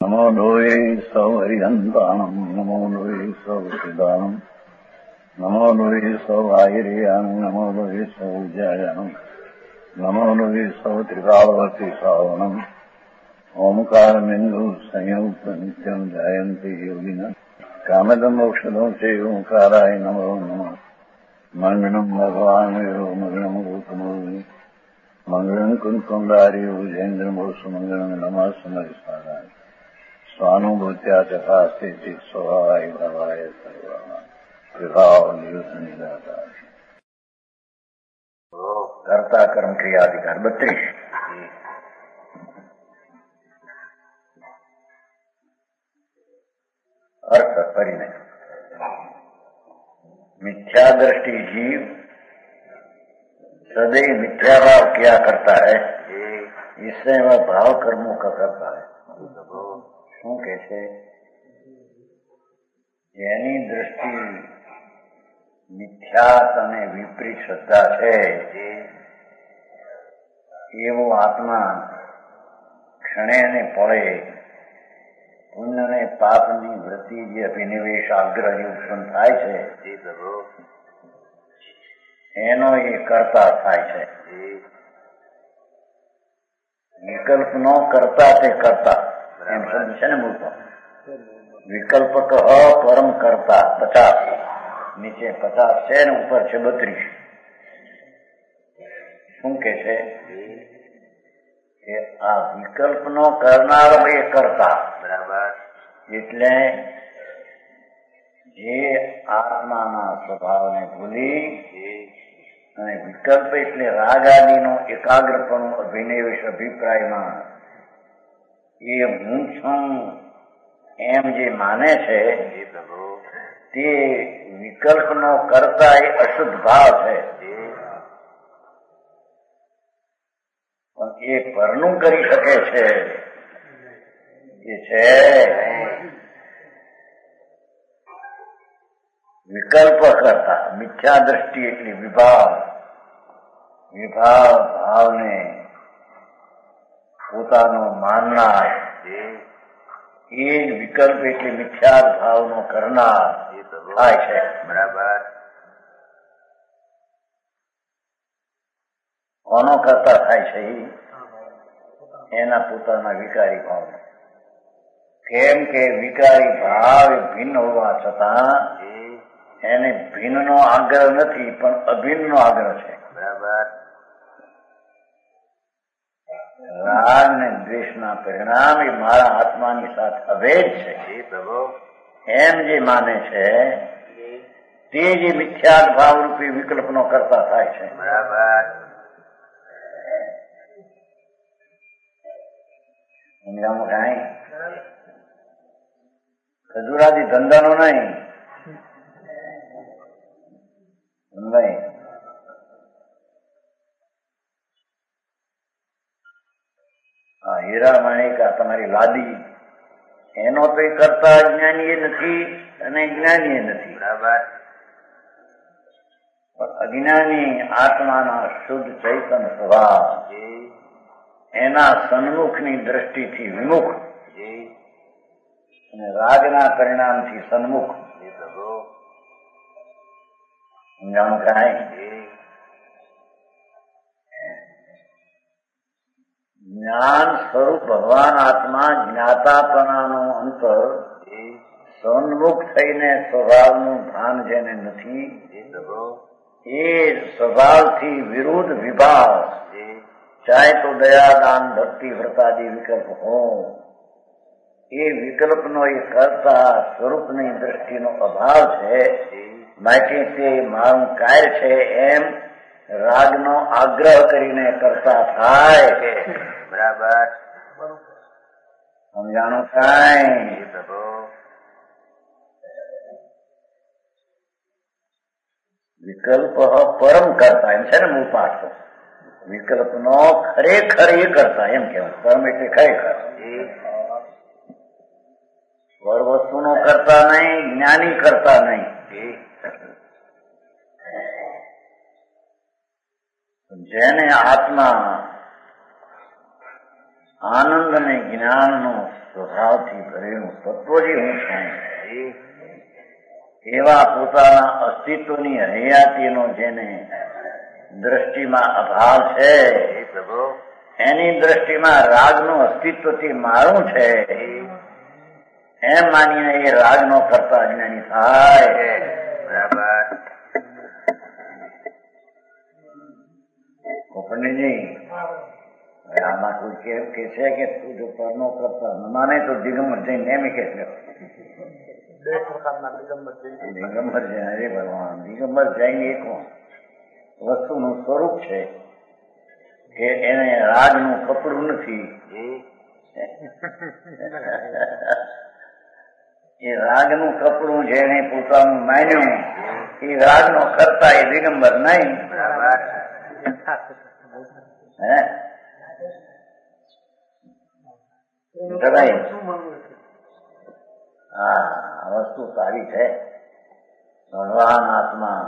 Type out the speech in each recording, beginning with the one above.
નમો લોહે સૌ હરિહંતાણમ નમો લોહે સૌ સિદાનમ નમો લોહે સૌ આયર્યાણમ નમો લોહે સૌ જયાણમ નમો લોહે સૌ ત્રિકાળવતી શ્રાવણમ ઓમકારમિંદુ સંયુક્ત નિત્યમ જાયંતિ યોગિના કામદમ ઔષધો છે ઓંકારાય નમો નમઃ મંગળમ ભગવાન વિરો મંગળમ ગૌતમોની મંગળમ કુંકુંડાર્યો જૈન્દ્રમો સુમંગળમ નમઃ સમરિસારાય સ્વાનુભૂત્યા તથા સ્થિતિ સ્વભાવાય ભાવાય સર્વા વિભાવ નિયુદ્ધ નિરાકાર કર્તા કર્મ ક્રિયાધિકાર 32 अर्थ परिणय मिथ्या दृष्टि जीव सदैव मिथ्या भाव किया करता है, इससे वह भाव कर्मों का करता है। શું કે છે? જેની દ્રષ્ટિ મિથ્યાત અને વિપરીત શ્રદ્ધા છે એવો આત્મા ક્ષણે ને પળે પુણ્ય ને પાપની વૃત્તિ જે અભિનિવેશ આગ્રહ ઉત્પન્ન થાય છે એનો એ કરતા થાય છે। વિકલ્પનો કરતા તે કરતા એમ શબ્દ છે ને મૂળમાં। વિકલ્પક પરમ કરતા 50 નીચે 50 છે ને ઉપર છે 32। શું કે છે કે આ વિકલ્પનો કરનાર એ કરતા બરાબર, એટલે જે આત્માના સ્વભાવને ભૂલી અને વિકલ્પ એટલે રાગ આદિનો એકાગ્રપણું અભિનિવેશ અભિપ્રાયમાં એ હું છું એમ જે માને છે તે વિકલ્પનો કરતા એ અશુદ્ધ ભાવ છે, પણ એ પરનું કરી શકે છે એ છે વિકલ્પ કરતા। મિથ્યા દ્રષ્ટિ એટલે વિભાવ ભાવને પોતાનો માનનાર એ જ વિકલ્પ એટલે મિથ્યા ભાવનો કરનાર થાય છે બરાબર। કોનો કરતા થાય છે? એના પોતાના વિકારી ભાવ। કેમ કે વિકારી ભાવ ભિન્ન હોવા છતાં એને ભિન્નનો આગ્રહ નથી, પણ અભિન્નનો આગ્રહ છે બરાબર। રાગ ને દ્વેષના પરિણામ એ મારા આત્માની સાથે અભેદ છે એમ જે માને છે તે જે મિથ્યાત ભાવ રૂપી વિકલ્પનો કરતા થાય છે બરાબર। સમજાવું કાંઈ? ખજૂરાદી ધંધાનો નહીં સમજાય? હા, હીરા માણિકા તમારી લાદી એનો તો કરતા અજ્ઞાની નથી અને જ્ઞાની નથી બરાબર, પણ અજ્ઞાની આત્માના શુદ્ધ ચૈતન્ય સ્વભાવ એના સન્મુખની દ્રષ્ટિથી વિમુખ અને રાગના પરિણામથી સન્મુખ સમજાણું કાંઈ? જ્ઞાન સ્વરૂપ ભગવાન આત્મા જ્ઞાતાપણાનો અંતર સન્મુખ થઈને સ્વભાવનું ભાન જેને નથી એ સ્વભાવથી વિરુદ્ધ વિભાવ ચાહે તો દયા દાન ભક્તિ વ્રતાદિ વિકલ્પ હો એ વિકલ્પનો એ કરતા સ્વરૂપની દ્રષ્ટિનો અભાવ છે, માટે તે મારું કાર્ય છે એમ રાગનો આગ્રહ કરીને કરતા થાય બરાબર। સમજાણું કાંઈ? વિકલ્પ પરમ કરતા એમ છે ને મૂળ પાઠ। વિકલ્પનો ખરેખર એ કરતા એમ કેવાય, પરમ એટલે ખરેખર પર વસ્તુનો કરતા નહીં, જ્ઞાની કરતા નહીં। જેને આત્મા આનંદ અને જ્ઞાનનો સ્વભાવથી ભરેલું તત્વ જે હું છું એવા પોતાના અસ્તિત્વની હયાતીનો જેને દ્રષ્ટિમાં અભાવ છે એની દ્રષ્ટિમાં રાગનું અસ્તિત્વથી મારું છે એમ માનીને એ રાગનો કરતા અજ્ઞાની થાય. બરાબર. પંડિતજી આમાં કોઈ કેમ કે છે કે તું જો પરનો કરતા ન માને તો દિગંબર જઈને એમ કે દિગંબર જૈન હરે ભગવાન દિગંબર જૈન એક વસ્તુનું સ્વરૂપ છે કે એને રાગનું કપડું નથી. એ રાગનું કપડું જેને પોતાનું માન્યું એ રાગનો કરતા એ દિગંબર નહીં. હા વસ્તુ સારી છે. ભગવાન આત્મા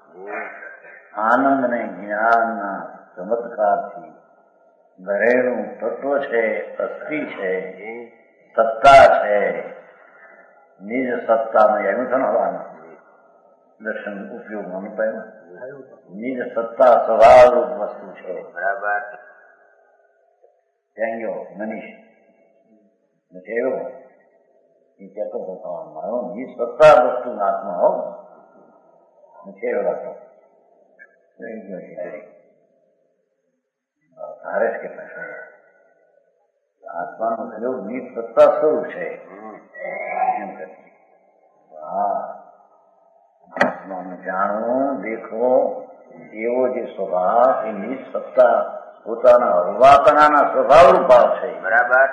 આનંદ ને જ્ઞાનના ચમત્કારથી ભરેલું તત્વ છે, અસ્થિ છે, સત્તા છે. નિજ સત્તામાં એનું થવાનું દર્શન ઉપયોગમાં મુકાયું. નિજ સત્તા સ્વભાવરૂપ વસ્તુ છે. બરાબર. ત્યાં ગયો મનીષ નથી આવ્યો એ કહેતો મારો નિજ સત્તા વસ્તુ આત્મા હો નથી આવ્યો લાગતો તારે જ કેટલા આત્માનો પ્રયોગ નિજ સત્તા સ્વરૂપ છે એમ કહે. હા આત્માનું જાણવું દેખવો એવો જે સ્વભાવ એ નિજ સત્તા પોતાના અવવાપનાના સ્વભાવ રૂપાવ છે. બરાબર.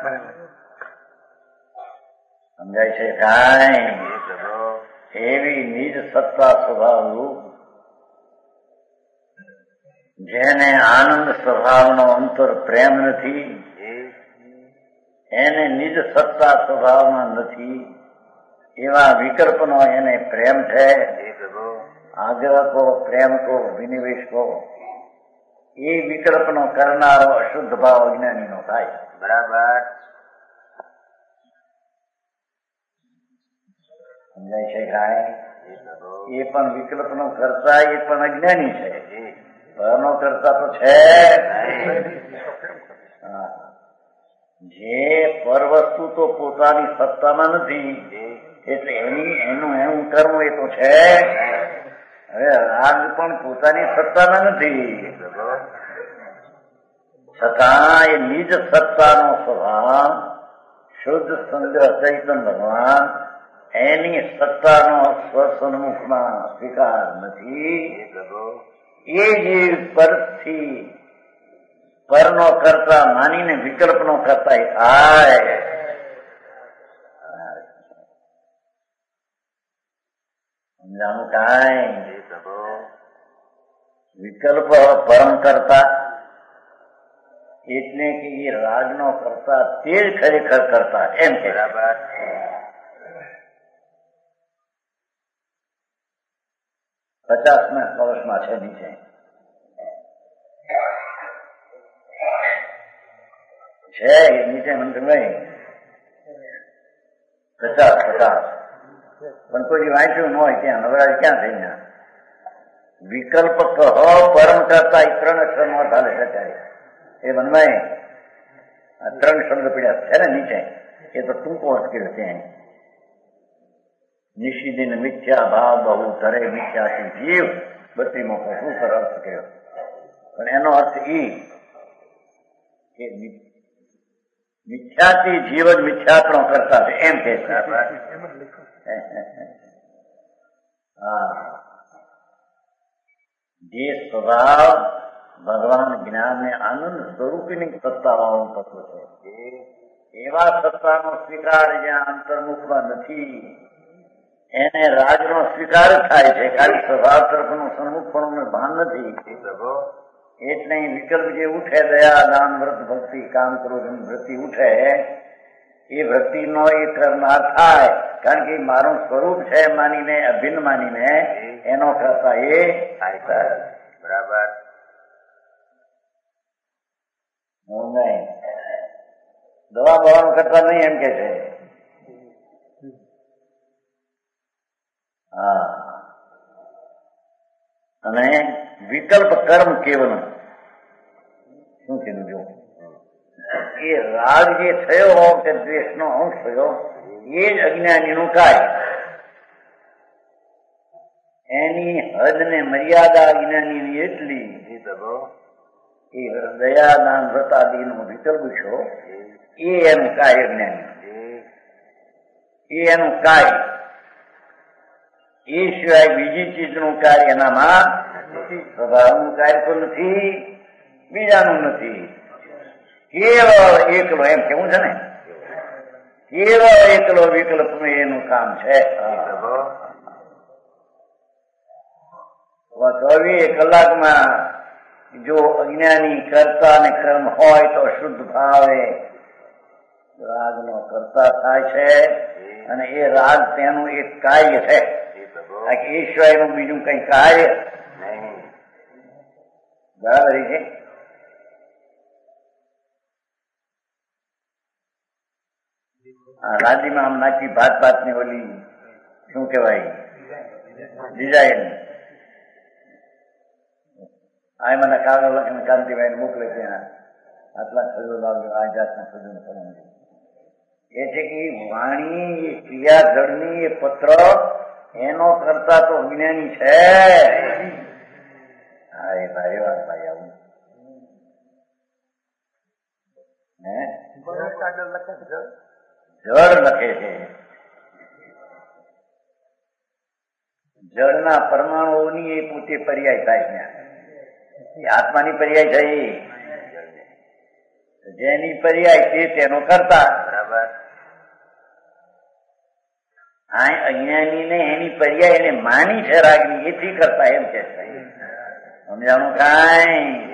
સમજાય છે કાંઈ? એવી નિજ સત્તા સ્વભાવ રૂપ જેને આનંદ સ્વભાવનો અંતર પ્રેમ નથી એને નિજ સત્તા સ્વભાવમાં નથી એવા વિકલ્પનો એને પ્રેમ છે. આગ્રહ કો પ્રેમ કો વિનિવેશ કો એ વિકલ્પનો કરનારો અશુદ્ધ ભાવ અજ્ઞાનીનો થાય. બરાબર. સમજાય છે કાંઈ? એ પણ વિકલ્પનો કરતા એ પણ અજ્ઞાની છે. પરનો કરતા તો છે. જે પર વસ્તુ તો પોતાની સત્તામાં નથી એટલે એનું કર્મ એ તો છે. હવે રાગ પણ પોતાની સત્તામાં નથી છતાં એ નિજ સત્તાનો સ્વભાવ શુદ્ધ સંગ્રહ ચૈતન્ય ભગવાન એની સત્તાનો સ્વસન્મુખમાં સ્વીકાર નથી. એ જે પરથી પરનો કરતા માનીને વિકલ્પનો કરતા થાય. સમજાણું કાંઈ? વિકલ્પ પરમ કરતા એટલે કે એ રાગનો કરતા તે જ ખરેખર કરતા એમ કે. બરાબર. 50 વર્ષમાં છે નીચે છે નીચે મંત્રભાઈ 50 પણ કોઈ વાંચ્યું ન હોય ત્યાં નવરાજ ક્યાં થઈને વિકલ્પ કહો પરમ કરતા એ 3 અક્ષર નો ચાલે છે. એ મનભાઈ આ 3 શબ્દ પીડ્યા છે ને નીચે એ તો ટૂંકો અર્થ કર્યો છે. નિશિદિન મિથ્યા ભાવ બહુ તરે મિથ્યાથી જીવ 32મો શું અર્થ કર્યો પણ એનો અર્થ એ કે મિથ્યાથી જીવ જ મિથ્યાપણો કરતા છે એમ કે છે. હા જે સ્વભાવ ભગવાન જ્ઞાન ને આનંદ સ્વરૂપીની સત્તાવાળું તત્વ છે એવા સત્તાનો સ્વીકાર જ્યાં અંતર્મુખમાં નથી એને રાજનો સ્વીકાર થાય છે. ખાલી સ્વભાવ તરફનું સન્મુખપણું ભાન નથી એટલે વિકલ્પ જે ઉઠે દયા દાન વ્રત ભક્તિ કામ ક્રોધની વૃત્તિ ઉઠે એ વૃત્તિનો એ કરનાર થાય કારણ કે મારું સ્વરૂપ છે માનીને અભિન્ન માનીને એનો કરતા એ થાય. બરાબર. દવા બવાનું કરતા નહીં એમ કે છે. હા, અને વિકલ્પ કર્મ કેવલમ શું કીધું? જો એ રાગ જે થયો કે દ્વેષનો અંશ થયો એ જ અજ્ઞાનીનું કાર્ય. એની હદ ને મર્યાદા અજ્ઞાનીની એટલી એ દયાદાન વ્રતાદિનો વિકલ્પ છો એ એનું કાર્ય જ્ઞાની, એ એનું કાર્ય. એ સિવાય બીજી ચીજનું કાર્ય એનામાં સ્વભાવનું કાર્ય તો નથી, બીજાનું નથી. કેવળ એકલો એમ કેવું છે ને, કેવળ એકલો વિકલ્પ એનું કામ છે. 24 કલાકમાં જો અજ્ઞાની કરતા અને કર્મ હોય તો શુદ્ધ ભાવે રાગનો કરતા થાય છે, અને એ રાગ તેનું એક કાર્ય છે. એ સિવાયનું બીજું કઈ કાર્ય નહીં. બરાબર છે. રાજીમાં આમ નાખી ભાત ની ઓલી શું કેવાય ડિઝાઇન આ મને કાગળ લખીને કાંતિભાઈ મોકલે છે. આટલા ખજૂર લાવજો, આ જાતના ખજૂર કરવાનું એ છે કે વાણી એ ક્રિયા જળની એ પત્ર એનો કરતા તો અજ્ઞાની છે. હા, એ ભાઈ વાત ભાઈ આવું જળ લખે છે. જળના પરમાણુઓની એ પોતે પર્યાય થાય છે. આત્માની પર્યાય થઈ, જેની પર્યાય છે તેનો કરતા. બરાબર. આ અજ્ઞાની ને એની પર્યાય એને માની છે રાગની, એથી કરતા એમ કે સમજાણું કાંઈ?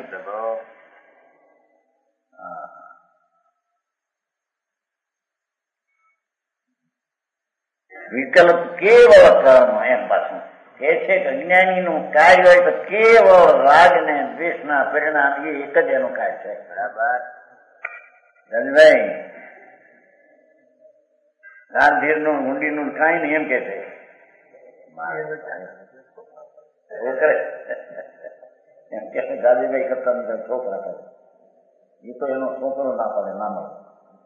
વિકલ્પ કેવળ કર્મ એમ પાછું કે છે કે અજ્ઞાનીનું કાર્ય હોય તો કેવળ રાગ ને દ્વેષના પરિણામ એ એક જ એનું કાર્ય છે. બરાબર. રજભાઈ ગાંધીરનું ઊંડીનું કાંઈ નહીં એમ કે છે. એમ કે ગાંધીભાઈ કરતા નથી છોકરા કરે એ તો એનો છોકરો ના પડે ના મળે.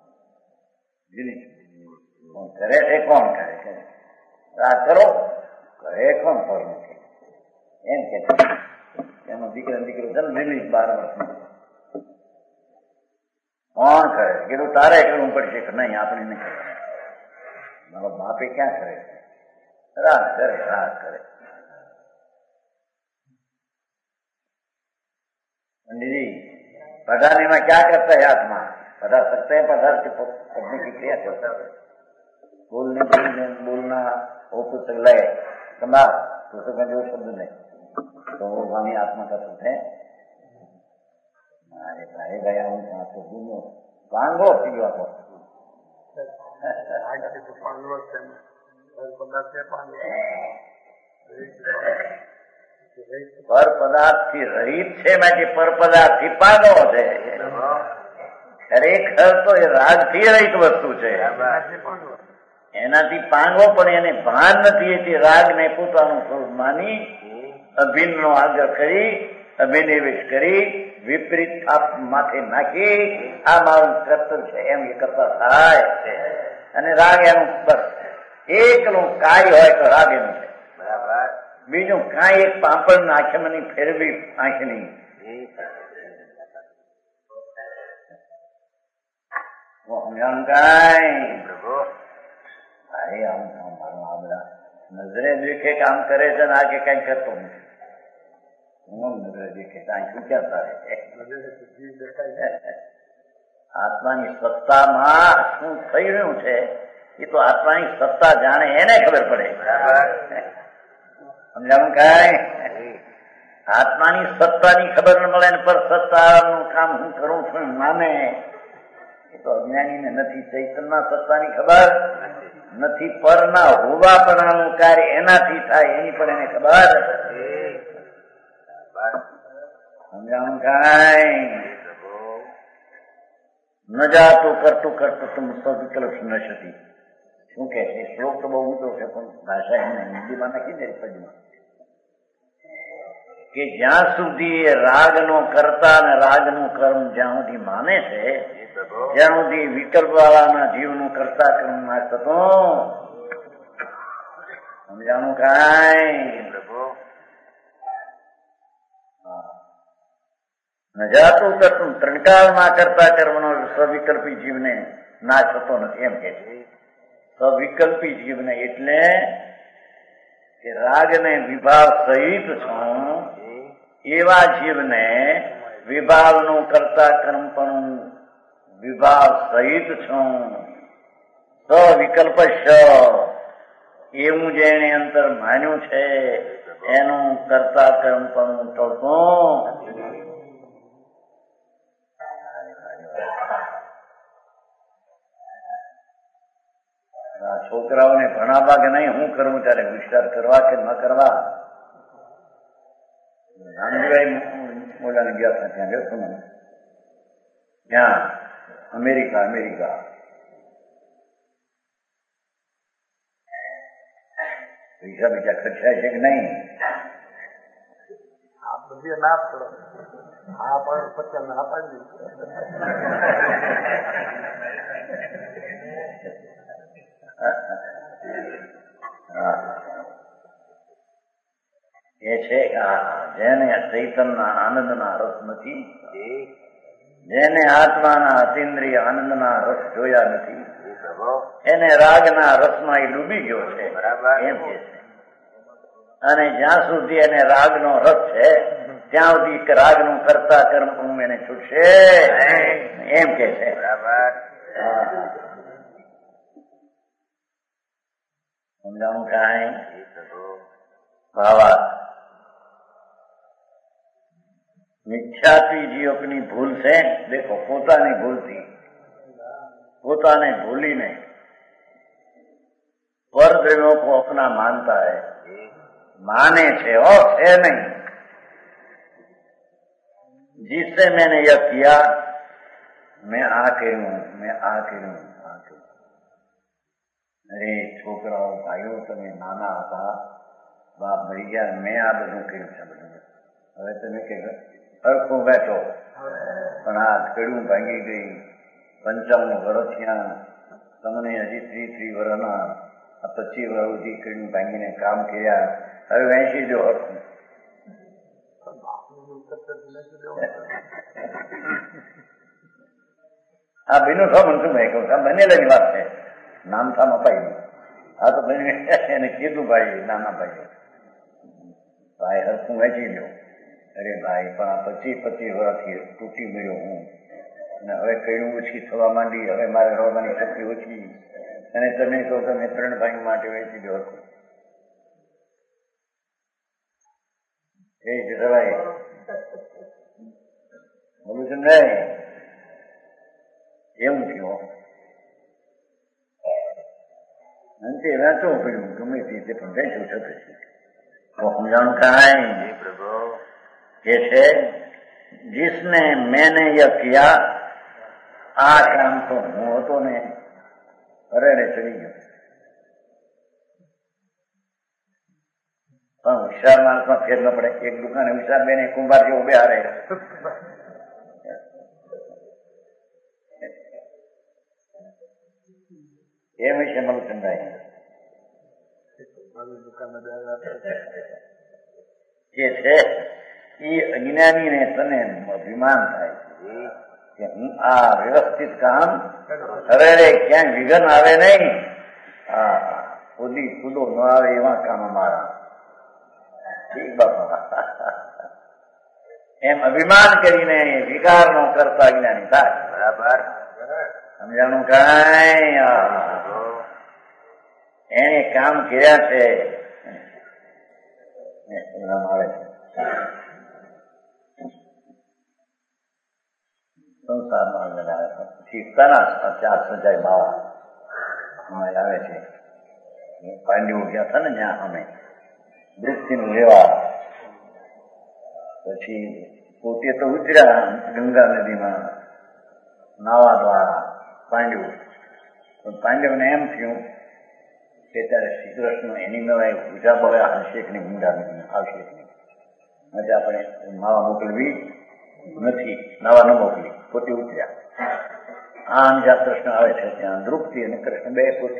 કરે છે કોણ કરે છે? આ કરો કરે કોણ ફળ એમ કે એનો દીકરો ચાલ દિલ્હી 12 વર્ષનો કોણ કરે? કીધું તારે કરવું પડશે કે નહીં, આપણે નહીં કરવાનું. મારો બાપે ક્યાં કરે છે? રાગ કરે. पंडित जी पढ़ाने में क्या करता है? आत्मा पढ़ा सकते हैं, पढ़ा के पढ़ने की क्रिया करता है. बोलना वो पुस्तक लय कमा पुस्तक में जो शब्द नहीं तो वो वाणी आत्मा का शब्द है. अरे भाई गया हूँ आपको दूनो पांगो सीखा को पर पदार्थ થી રહિત છે, બાકી પર પદાર્થ થી પાગો છે. ખરેખર તો એ રાગ થી રહિત વસ્તુ છે. એનાથી પાંગો પણ એને ભાન નથી. એથી રાગ ને પોતાનું સ્વરૂપ માની અભિન્ન નો આગ્રહ કરી અભિનિવેશ કરી વિપરીત થાપ માથે નાખી આ મારું કર્તવ્ય છે એમ એ કરતા થાય. અને રાગ એનું બસ એકલું કાર્ય હોય તો રાગ એનું છે. બરાબર. બીજું કાંઈ એક પાપડ ના આંખમાં ફેરવી આંખની સમજાણું કાંઈ? ભાઈ આમ મારું આ બધા નજરે દેખે કામ કરે છે ને આ કે કઈ કરતો નથી. નજરે દેખે કાંઈ વિચારતા રહે. આત્માની સત્તામાં શું થઈ રહ્યું છે એ તો આત્માની સત્તા જાણે એને ખબર પડે. સમજાણું કાંઈ? આત્માની સત્તાની ખબર ન મળે ને પર સત્તાનું કામ હું કરું છું માને એ તો અજ્ઞાનીને નથી. ચૈતન્ય સત્તાની ખબર નથી. પરના હોવાપણાનું કાર્ય એનાથી થાય એની પણ એને ખબર. સમજાણું કાંઈ? न जातो करतु तुम सविकल्प नशती। શું કે છે શ્લોક તો બહુ ઊંચો છે પણ ભાષા એમને હિન્દીમાં નાખી દે પદમાં કે જ્યાં સુધી એ રાગનો કરતા અને રાગનું કર્મ જ્યાં સુધી માને છે ત્યાં સુધી વિકલ્પ વાળાના જીવનું કરતા કર્મ ના થતો સમજાણું કાંઈ ન જાતું કરતું ત્રણકાળમાં કરતા કર્મનો સ્વવિકલ્પી જીવને નાશ થતો નથી એમ કે છે। સ્વવિકલ્પી જીવને એટલે કે રાગને વિભાવ સહિત છું એવા જીવને વિભાવનું કરતા કર્મ પણ વિભાવ સહિત છું સ્વવિકલ્પ એવું જેને અંતર માન્યું છે એનું કરતા કર્મ પણ ટળતું છોકરાઓને ભણાવવા કે નહીં હું કરવું ત્યારે વિચાર કરવા કે ન કરવા નાનજીભાઈ મોલાને ગયા હતા ત્યાં ગયો છું મને ત્યાં અમેરિકા પૈસા બીજા ખર્ચાય છે કે નહીં બધી ના પડો હા પણ પછી ના પાડી એ છે જેને ચૈતનના આનંદના રસ નથી જેને આત્માના અતિન્દ્રિય આનંદના રસ જોયા નથી એને રાગના રસમાં એ ડૂબી ગયો છે એમ કે છે અને જ્યાં સુધી એને રાગનો રસ છે ત્યાં સુધી રાગનું કરતા કર્મ હું એને છૂટશે એમ કે છે समझाऊं क्या है भावा मिथ्यात्वी जी अपनी भूल से देखो પોતાની ભૂલથી પોતાને ભૂલીને परद्रव्यों को अपना मानता है माने छे और है नहीं जिससे मैंने यह किया मैं आ करूं अरे छोकराओ भाईओ तमे नाना હતા બાપ મરી ગયા મેં આ બધું કર્યું છે બધું હવે તમે કે હરખું બેઠો પણ આ કડું ભાંગી ગઈ 55 વર્ષ થયા તમને હજી 30 વર્ષના 25 વર્ષ સુધી કડું ભાંગીને કામ કર્યા હવે વેચી દો હરખું આ બેનો શું ભાઈ કહું બનેલાની વાત છે નામ થામ અપાઈ આ તો એને કીધું ભાઈ નાના ભાઈ ભાઈ હરખું વેચી લ્યો અરે ભાઈ પણ આ 25 વર્ષથી તૂટી ગયો હું અને હવે કયું ઓછી થવા માંડી હવે મારે રોવાની શક્તિ ઓછી અને તમે કહો કે મેં 3 ભાઈ માટે વેચી દો હરખું એ જવાય બોલું છે ને એવું થયું અંતે વાંચવું પડ્યું ગમે તે પણ વેચવું થતું તો સમજાણું કાંઈ પ્રભુ ये है जिसने मैंने यह किया आ काम तो हूँ तो ने अरे चली गयो होशियार माणस में फेर न पड़े एक दुकान होशियार बेने कुंभार जो उभे हारे એ વિશે મને સમજાય જે છે એ અજ્ઞાનીને તને અભિમાન થાય કે હું આ વ્યવસ્થિત કામ હવે ક્યાંય વિઘન આવે નહીં કૂદી કૂદો ન આવે એવા કામ અમારા ઠીક બાપા એમ અભિમાન કરીને વિકાર નો કરતા અજ્ઞાની થાય બરાબર સમજાણું કાંઈ એને કામ કર્યા છે આવે છે સંસારમાં શીખતાના 4 સજાય બાવા આવે છે પાંડવો ગયા હતા ને ત્યાં અમે વૃત્તિનું લેવા પછી પોતે તો ઉતર્યા ગંગા નદીમાં નાવા દ્વારા પાંડવ, પણ પાંડવને એમ થયું કે ત્યારે શ્રી કૃષ્ણ એની મેળાએ પૂજા બળે હશે કે નહીં, ઊંડા આવશે કે નહીં, આજે આપણે નાવા મોકલવી નથી, નાવા ન મોકલી, પોતે ઉતર્યા. આમ જ્યાં કૃષ્ણ આવે છે ત્યાં દ્રુપદી અને કૃષ્ણ બે પોતે.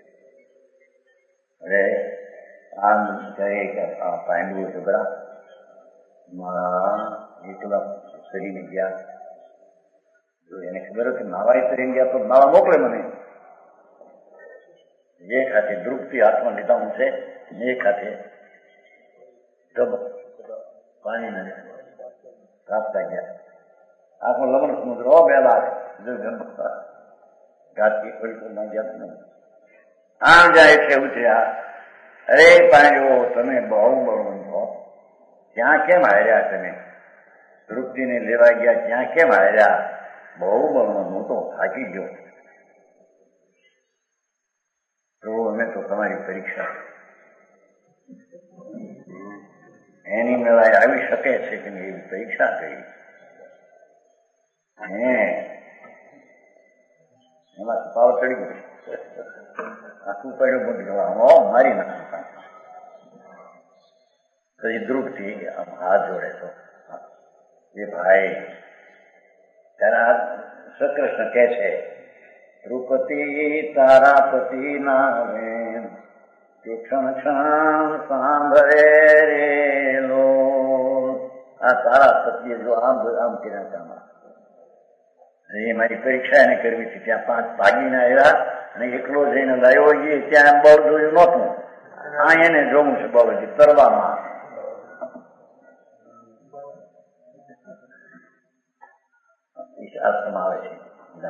હવે આમ કહે પાંડવો ઝઘડા મારા એકલા કરીને ગયા. જો એને ખબર હતી નાવા કરીને ગયા તો નાવા મોકલે મને. એક હાથે દ્રુપદી હાથમાં લીધા હું છે, એક હાથે પાણી કાપતા ગયા. આખો લવણ સમુદ્ર બે લાખ ઘાટથી ખોલી ના ગયા નહીં. આમ જાય છે ઉઠ્યા. અરે પાંડવો તમે બહુ બળવંત હો, ત્યાં કેમ હાર્યા તમે? દ્રુપદીને લેવા ગયા ત્યાં કેમ હાર્યા? બહુ બળવંત, હું તો થાકી ગયો. તો અમે તો તમારી પરીક્ષા એની મેળાએ આવી શકે છે કે એવી પરીક્ષા કરી. એમાં પાવર ચડી ગયો, આખું પડ્યું બધું મારી નાખ્યું. પછી દ્રુપદી આમ હાથ જોડે તો એ ભાઈ ત્યારે શ્રી કૃષ્ણ કહે છે દ્રુપતિ તારા પતિ નામે ક્ષણ ક્ષણ સાંભળે રેલો. આ તારા પતિએ જો આમ આમ કર્યા કામમાં એ મારી પરીક્ષા એને કરવી હતી. ત્યાં 5 ભાગીને આવ્યા અને એકલો જઈને લાવ્યો. એ ત્યાં બળ જોયું નહોતું, આ એને જોવું છે બળ હજી તરવામાં. આશ્રમ આવે છે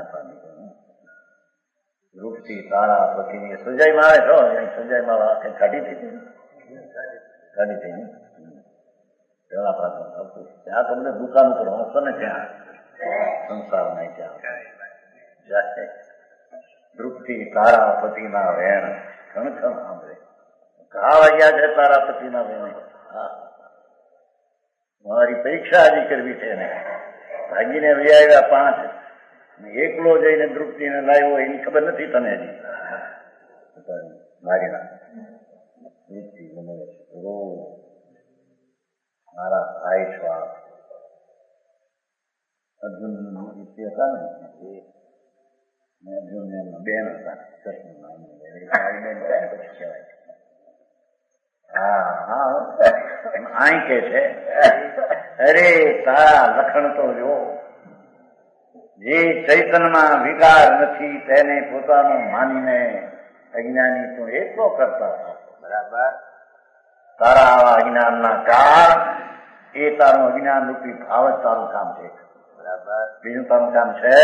રૂપથી તારા પતિની સજાઈમાં આવે છો, સજાઈમાં કાઢી થઈ પેલા પાછળ આવતું. ત્યાં તો બધા દુકાન ઉપર વાંચતો ને ત્યાં સંસાર નહીં ત્યાં દ્રુપદી તારા પતિના વેણ ખણ ખણ સાંભળે. ઘા વાગ્યા છે તારા પતિના વેણ. મારી પરીક્ષા હજી કરવી છે ને. ભાગીને વ્યાવ્યા 5, એકલો જઈને દ્રુપદીને લાવ્યો એની ખબર નથી તને હજી. મારી નાખ મારા ભાઈ છો. અર્જુન હતા ને અર્જુન બેન હતા કૃષ્ણ આઈ કે છે અરે તારા લખણ તો જો, જે ચૈતન્યમાં વિકાર નથી તેને પોતાનું માનીને અજ્ઞાની તું એટલો કરતા હતા. બરાબર, તારા આવા અજ્ઞાનના કાળ એ તારું અજ્ઞાન રૂપી ભાવ જ તારું કામ છે. બરાબર, બીજું તારું કામ છે.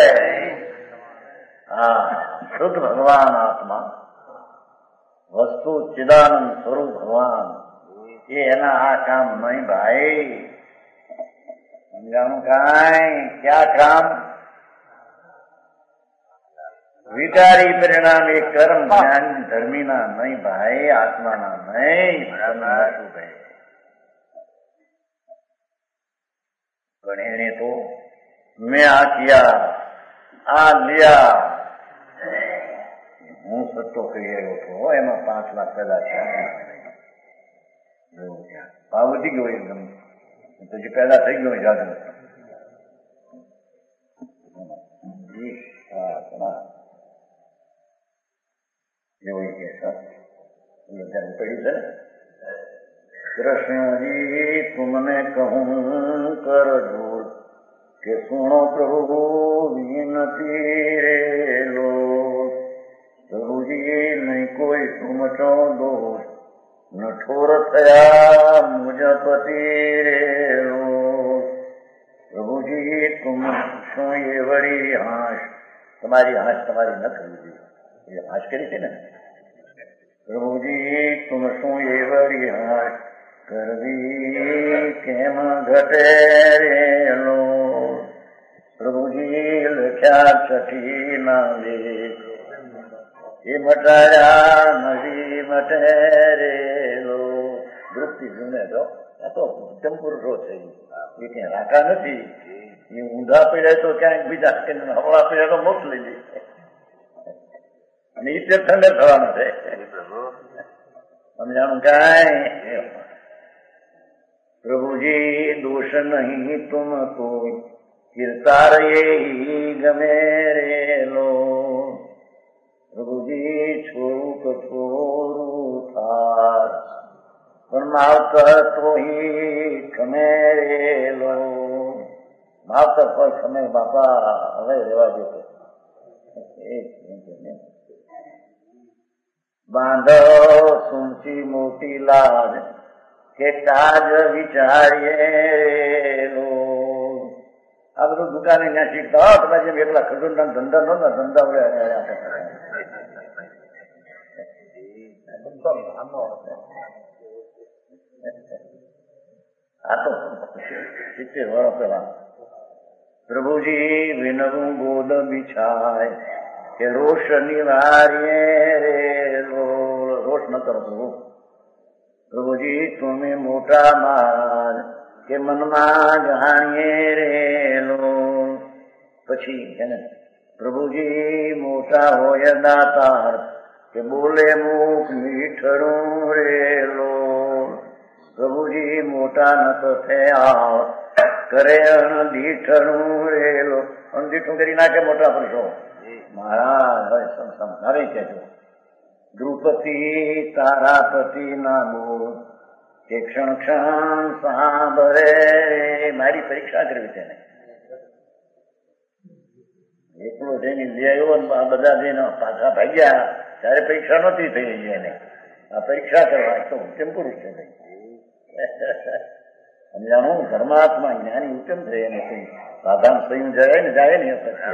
હા, શુદ્ધ ભગવાન આત્મા વસ્તુ ચિદાનંદ સ્વરૂપ ભગવાન એના આ કામ નહીં ભાઈ. સમજાણું કાંઈ ક્યાં કામ? વિકારી પરિણામ એ કર્મ જ્ઞાન ધર્મીના નહીં ભાઈ, આત્માના નહીં. શું ભાઈ પણ એને તો મેં આ કિયા આ લિયા હું સટ્ટો કરી રહ્યો હતો, એમાં 5 લાખ પેદા થયા. ભાવ વધી ગયો એકદમ, તો જે પેદા થઈ ગયો જાદુ. એવું કે પડ્યું છે ને. કૃષ્ણજી તુમને કહું કર જોર કે સુણો પ્રભુ વિનતી રેલો. પ્રભુજી નહીં કોઈ સુમચો દોષ નઠોર થયા મુજ પતિ રેલો. પ્રભુજી તુમ શું એ વળી હાશ, તમારી હાશ તમારી ન કરવી જોઈએ. એ હાશ કરી છે ને. પ્રભુજી તુમ શું એ વળી હાશ કરવી કેમ ઘટે રેલો. પ્રભુજી લખ્યા 6ઠી ના લેખ એ મટાયા નવી મટે રેલો. દ્રુપદી જુને તો આ તો ઉત્તમ પુરુષો છે, એ ક્યાં રાકા નથી. એ ઊંધા પીડ્યા તો ક્યાંક બીજા કે હવળા પીડ્યા તો મોકલી દે અને એ ઠંડે થવાનું છે સમજાણું કાંઈ પ્રભુજી દોષ નહીં તુમ તો કિરતાર ગમે રેલો પ્રભુજી છોરું કઠોરું થાર પણ માવતર તો ખમે રેલો માવતર કોઈ ખમે બાપા હવે રેવા દેતો બાંધો સુંચી મોટી લાજ કે કાજ વિચારીએ આ બધું દુકાને ત્યાં શીખતા હો તમે જેમ એકલા ખજૂરના ધંધા નો ને ધંધા વડે આ તો 70 વર્ષ પેલા પ્રભુજી વિનવું બોધ બિછાય કે રોષ નિવારીએ રે રોષ ન કરો પ્રભુ પ્રભુજી તમે મોટા મહારાજ કે મનમાં જાણીએ રેલો પછી છે ને પ્રભુજી મોટા હોય દાતાર કે બોલે મુખ મીઠડું રેલો પ્રભુજી મોટા નત થયા કરે અણદીઠડું રેલો અણદીઠું કરી નાખે મોટા પુરુષો મહારાજ હવે કહેજો દ્રુપતિ તારાપતિ ના બોલ કે ક્ષણ ક્ષણ સાંભળે મારી પરીક્ષા કરવી તેને એકલો જઈને લઈ આવ્યો બધા જઈને પાછા ભાગ્યા ત્યારે પરીક્ષા નહોતી થઈ એને આ પરીક્ષા કરવા તો ઉત્તમ પુરુષ છે સમજાણું ધર્માત્મા જ્ઞાની ઉત્તમ થઈ એને સાધાન સ્વયં જાય ને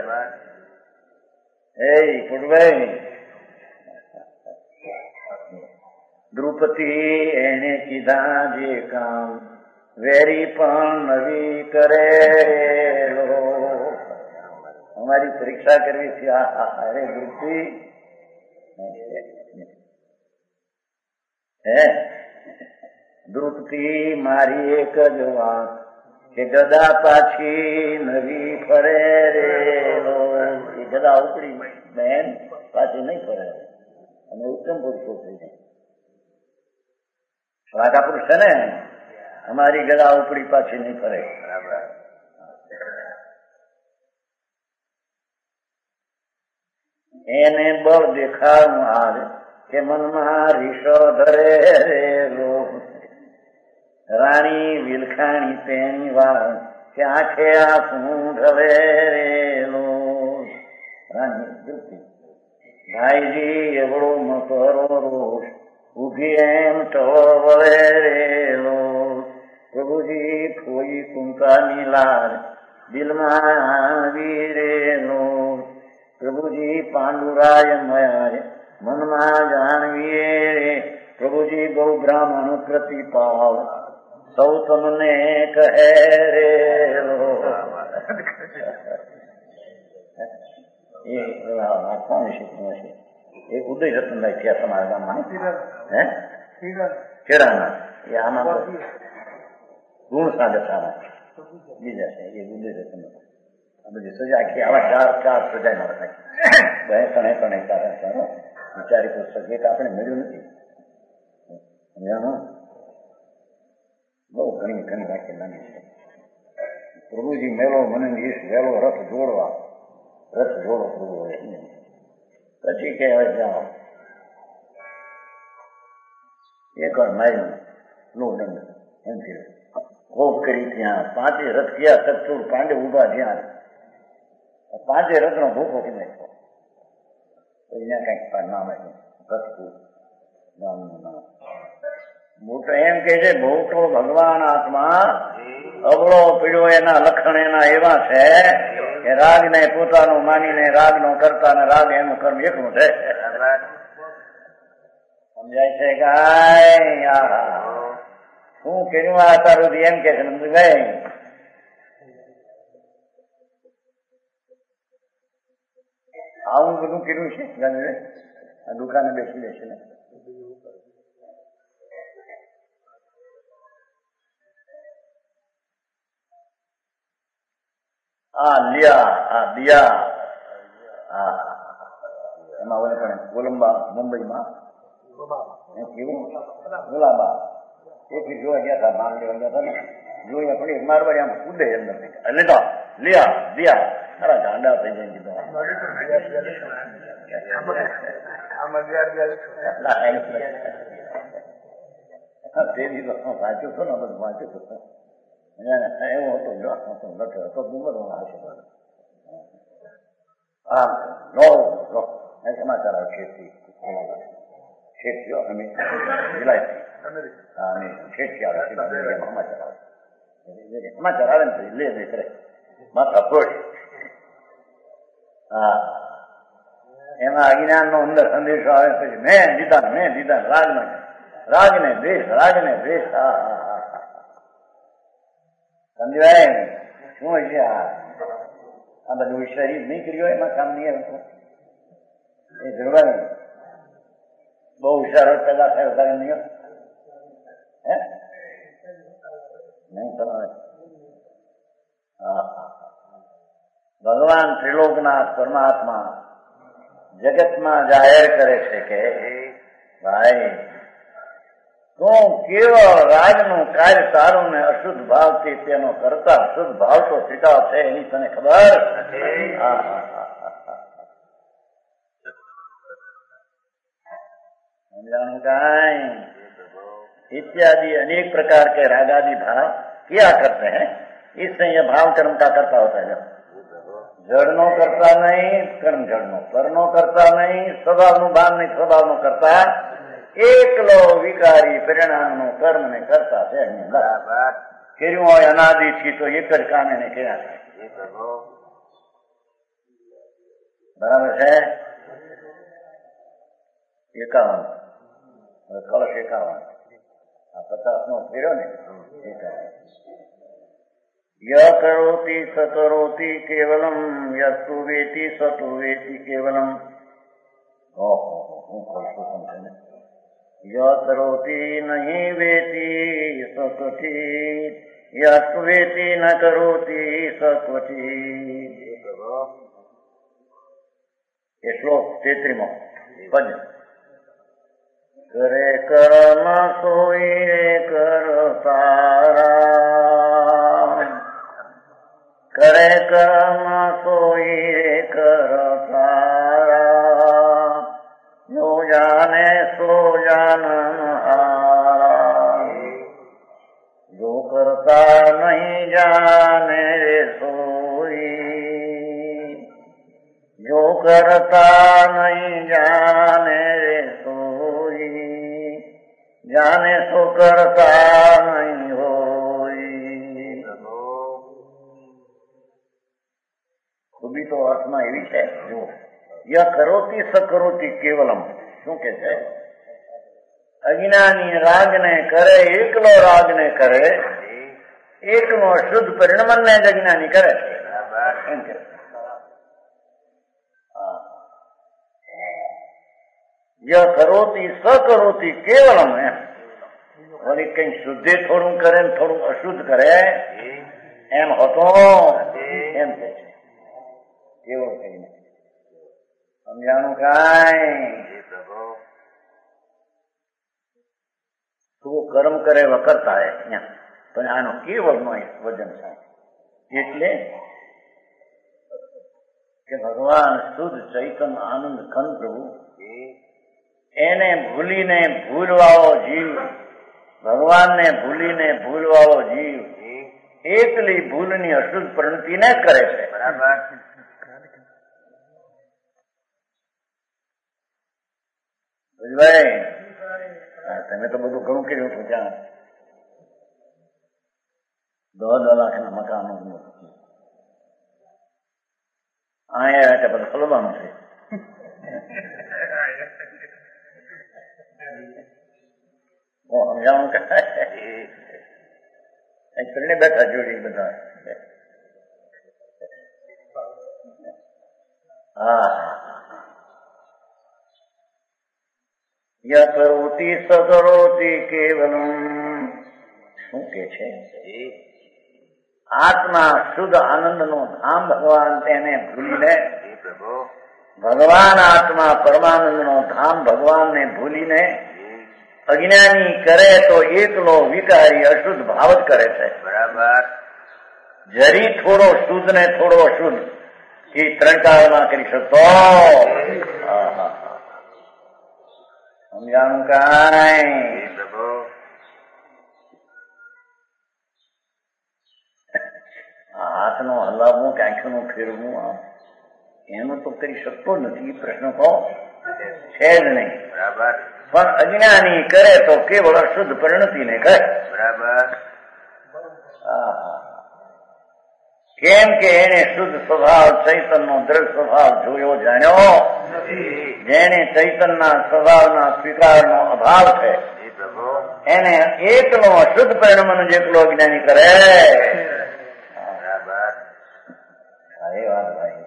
એ કુટભાઈ દ્રુપતિ એને કીધા જે કામ વેરી પણ નવી કરે અમારી પરીક્ષા કરવી છે અરે દ્રુપતિ હે દ્રુપતિ મારી એક જ વાત કે ગદા પાછી નવી ફરે રે એ ગદા ઉપડી બહેન પાછી નહીં ફરે અને ઉત્તમ પુરુષો થઈ જાય રાજા પુરુષ છે ને અમારી ગદા ઉપડી પાછી નહીં ફરે એને બળ દેખાડું આજ કે મનમાં રીસો ધરે રેલો રાણી વિલખાણી તેની વાત કે આંખે આંખું ઢવે રેલો રાણી દુઃખી ભાઈજી એવડો મકરો રોષ ઉભી એમ ટળે રેલો પ્રભુજી કોઈ કુંકાની લાજ દિલમાં આવી રેલો પ્રભુજી પાંડુરાય મયાય મનમાં જાણવીએ પ્રભુજી બહુ બ્રાહ્મણ પ્રતિપાવ સૌ તમને કહે રેલો એ કોણ શીખવું હશે એક ઉદય રતનભાઈ થયા તમારા ગામમાં હે કેળાના એ આમાં ગુણ સાધે સારા બીજા છે એ ઉદય રતન બધી સજા આખી આવા ચાર સજા ના રાખી બે ત્રણે સારો વિચારી પુસ્તક એક આપણે મળ્યું નથી બહુ ઘણી રાખી નાની છે પ્રભુજી મેળો મને વહેલો રથ જોડો પ્રભુ પછી કે હવે જાઓ એક વાર માર્યું નો દંડ એમ થયું ખૂબ કરી ત્યાં 5 રથ ગયા સત્તુર પાંડે ઉભા જ્યાં 5 રથનો ભૂખો કરી નાખ્યો અહીંયા કઈક નામ આપ્યું રથપુર ગામનું નામ મોટો એમ કે છે મોટો ભગવાન આત્મા અબળો પીડ્યો એના લક્ષણ એના એવા છે કે રાગ ને પોતાનું માનીને રાગ નો કરતા ને રાગ એનું કર્મ એકલું છે સમજાય છે ગાય શું કર્યું આ તારું એમ કે છે ભાઈ આવું બધું કર્યું છે આ દુકાને બેસી બેસી ને દિયા એમાં ઓલે પણ કોલંબા મુંબઈમાં કેવું ગુલાબા એક જોવા ગયા હતા, માન લેવા ગયા હતા ને, જોયા પડી મારવાડી આમ કૂદે એમ નથી એટલે તો દિયા ખરા ગાંડા થઈ જાય કીધું. તેની તો વાંચ્યું હતું ને બધું વાંચ્યું હતું એવું હતું જો લખ્યો હતો ડુંગર હા નો સમાચાર આવે શેઠીઓ અમે વિલાયતી અને શેઠી આવે સમાચાર આવે સમાચાર આવે ને લે લે કરે માથા ફોડ. હા એમાં અજ્ઞાન નો અંદર સંદેશો આવે પછી મેં દીધા રાગને દ્વેષ હા સમજાય ને શું હોય છે આ બધું શરીર નહીં કર્યું એમાં કામ નહીં આવતું એ જરૂર બહુ હુશારો પેદા થયો તારે નહીં હે નહીં તમારે ભગવાન ત્રિલોકનાથ પરમાત્મા જગતમાં જાહેર કરે છે કે ભાઈ તું કેવળ રાજનું કાર્ય તારું ને અશુદ્ધ ભાવથી તેનો કરતા શુદ્ધ ભાવ તો સ્વીકાર છે એની તને ખબર इत्यादि अनेक प्रकार के रागादि भाव किया करते हैं, इससे यह भाव कर्म का करता होता है. जड़नो करता नहीं कर्म जड़नो, करनो करता नहीं स्वभाव नु भाव नहीं स्वभाव नु करता एकलो विकारी परिणाम नु कर्म ने करता है. કર્યું હોય અનાદિથી તો એક જ કામ એને કર્યા છે. બરાબર છે. 51 કલશ 51 50નો ફેર્યો ને 51 ય કરોતિ સ કરોતિ કેવલમ યસ્તુ વેતિ સતુ વેતિ કેવલમ. ઓહો હું કશું સમજે ને. ય કરોતિ નહીં વેતિ સકથી યસ્તુ વેતિ ન કરોતિ સકથી. એ શ્લોક 33મો પદ. કરે કર્મ સોઈ કરતારા, કરે કર્મ સોઈ કરતારા, જો જાને સો જાનહારા, જો કરતા નહીં જાને રે સોઈ, જો કરતા નહીં જાને રે જાને સો કરતા નહીં હોય. ખૂબી તો અર્થમાં એવી છે જો ય કરોતી સકરોતી કેવલમ. શું કે છે? અજ્ઞાની રાગને કરે, એકલો રાગને કરે, એકનો શુદ્ધ પરિણમનને જ અજ્ઞાની કરે એમ કે. ય કરોતી સકરોતી કેવલમ. એમ વળી કઈ શુદ્ધે થોડું કરે ને થોડું અશુદ્ધ કરે એમ હતો એમ કે છે. કેવળ કહીને સમજાણું કાંઈ. તું કર્મ કરે વકરતા હે પણ આનો કેવળ નો વજન થાય. એટલે કે ભગવાન શુદ્ધ ચૈતન્ય આનંદ ખંડ પ્રભુ એને ભૂલીને ભૂલવાળો જીવ, ભગવાનને ભૂલીને ભૂલવાળો જીવ એકલી ભૂલની અશુદ્ધ પ્રવૃત્તિને કરે છે. બરાબર. તમે તો બધું ઘણું કર્યું છું. ત્યાં 10 લાખના મકાનો અહીંયા બધું ખોલવાનું છે. સમજાવું કરીને બેઠા જોડી બધા. હા ય કરોતી સકરોતી કેવલમ. શું કે છે? આત્મા શુદ્ધ આનંદનો ધામ ભગવાન તેને ભૂલીને, ભગવાન આત્મા પરમાનંદનો ધામ ભગવાનને ભૂલીને અજ્ઞાની કરે તો એકલો વિકારી અશુદ્ધ ભાવ જ કરે છે. બરાબર. જરી થોડો શુદ્ધ ને થોડો અશુદ્ધ એ ત્રણ કાળમાં કરી શકતો. સમજાણું કાંઈ? હાથનો હલાવવું કે આંખનું ફેરવું એનું તો કરી શકતો નથી. પ્રશ્ન તો છે જ નહીં. બરાબર. પણ અજ્ઞાની કરે તો કેવળ અશુદ્ધ પરિણતિને કરે. બરાબર. કેમ કે એને શુદ્ધ સ્વભાવ ચૈતનનો દ્રઢ સ્વભાવ જોયો જાણ્યો. જેને ચૈતનના સ્વભાવના સ્વીકારનો અભાવ છે એને એકલો અશુદ્ધ પરિણમન જેટલો અજ્ઞાની કરે. સારી વાત ભાઈ.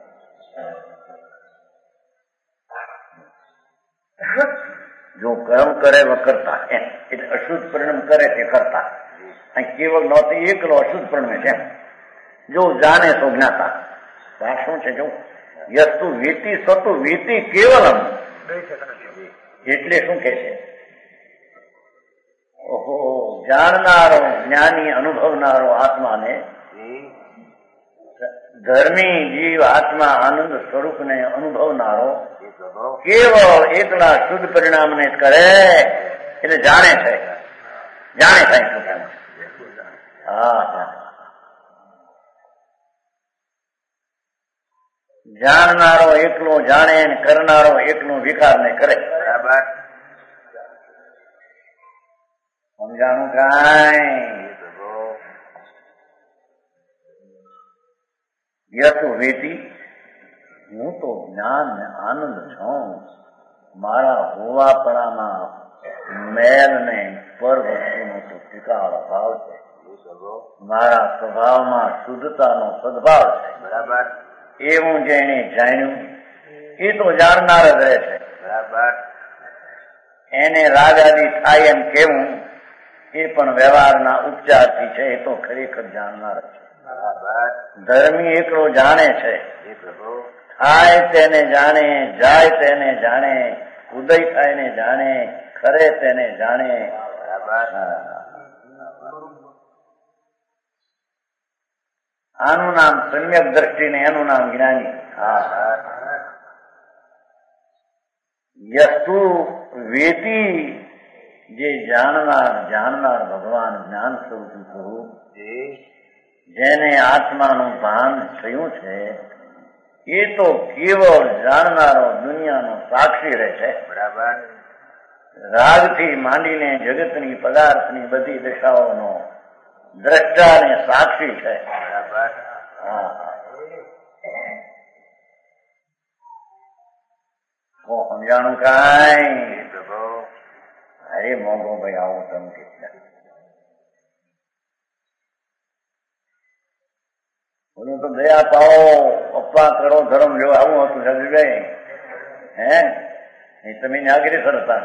જો કર્મ કરે કરતા એટલે અશુદ્ધ પરિણામ કરે તે કરતા. કેવળ નહોતી એકલો અશુદ્ધ પરિણમે છે. જો જાણે તો જ્ઞાતા. આ શું છે? જો યસ્તુ વેતી સતુ વેતી કેવલમ એટલે શું કે છે? ઓહો, જાણનારો જ્ઞાની અનુભવનારો આત્માને ધર્મી જીવ આત્મા આનંદ સ્વરૂપને અનુભવનારો કેવળ એકલા શુદ્ધ પરિણામને કરે એટલે જાણે છે. જાણે થાય શું કેમ? હા હા. જાણનારો એકલો જાણે ને કરનારો એકલો વિકાર ને કરે. બરાબર. સમજાણું કાંઈ? યતુ વેતી હું તો જ્ઞાન ને આનંદ છું. મારા હોવાપણામાં મેલ ને પર વસ્તુનો તો સ્વીકાર અભાવ છે. મારા સ્વભાવમાં શુદ્ધતાનો સદભાવ છે. બરાબર. એવું જેને જાણ્યું એ તો જાણનાર જ રહે છે. બરાબર. એને રાગ આદિ થાય એમ કેવું એ પણ વ્યવહારના ઉપચારથી છે. એ તો ખરેખર જાણનાર છે. બરાબર. ધર્મી એકલો જાણે છે. થાય તેને જાણે, જાય તેને જાણે, ઉદય થાય ને જાણે, ખરે તેને જાણે. આનું નામ સમ્યક દ્રષ્ટિ ને એનું નામ જ્ઞાની. યસ્તુ વેતી જે જાણનાર ભગવાન જ્ઞાન સ્વરૂપ જેને આત્માનું ભાન થયું છે એ તો કેવળ જાણનારો દુનિયાનો સાક્ષી રહે છે. બરાબર. રાગથી માંડીને જગતની પદાર્થની બધી દશાઓનો દ્રષ્ટા ને સાક્ષી છે. બરાબર. હા. સમજાણું કાંઈ? અરે મોંઘો ભાઈ આવું તમે કેટલા બોલું તો દયા પાઓ પપ્પા કરો ધર્મ જો આવું હતું સાહેબ. હે એ તમે નાગરેસર હતા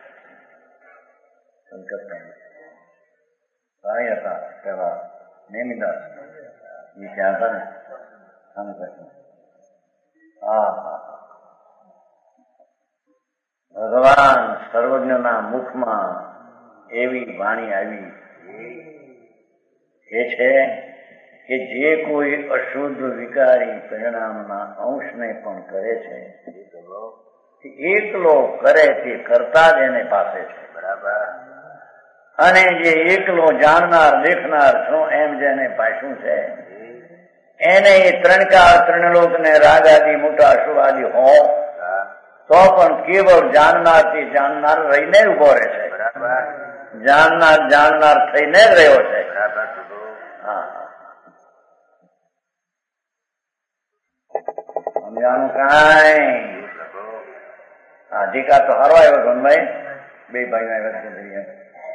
કલકત્તા હતા પેલા નેમિદાસ એ ત્યાં હતા ને. હા હા. ભગવાન સર્વજ્ઞના મુખમાં એવી વાણી આવી એ છે કે જે કોઈ અશુદ્ધ વિકારી પરિણામના અંશને પણ કરે છે એકલો કરે તે કરતા જ એને પાસે છે. બરાબર. અને જે એકલો જાણનાર દેખનાર છું એમ જેને પાછું છે એને એ ત્રણ કાળ ત્રણ લોક ને રાગ આદિ મોટા અશુભ આદિ હો તો પણ કેવળ જાણનાર થી જાણનાર રહીને ઉભો રહે છે. જાણનાર થઈને જ રહ્યો છે. હા. સમજાણું કાંઈ? હા. ટીકા તો હારો આવ્યો ધનભાઈ. બે ભાઈ આવ્યા.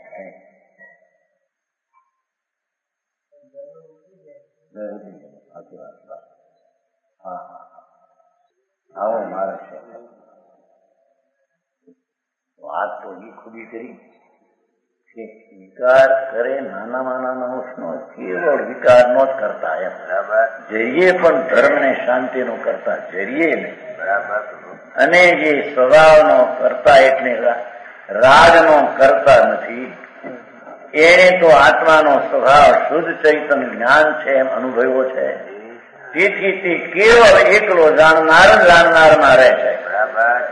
હા હા. આવો મારે છે વાત તો એ ખુદી કરી કે વિકાર કરે નાનામાં નાના અંશનો કેવળ વિકારનો જ કરતા એમ. બરાબર. જરીએ પણ ધર્મને શાંતિનો કરતા જરીએ નહીં. બરાબર. અને જે સ્વભાવનો કરતા એટલે રાગનો કરતા નથી, એને તો આત્માનો સ્વભાવ શુદ્ધ ચૈતન્ય જ્ઞાન છે એમ અનુભવ્યો છે. તેથી તે કેવળ એકલો જાણનારમાં રહે છે. બરાબર.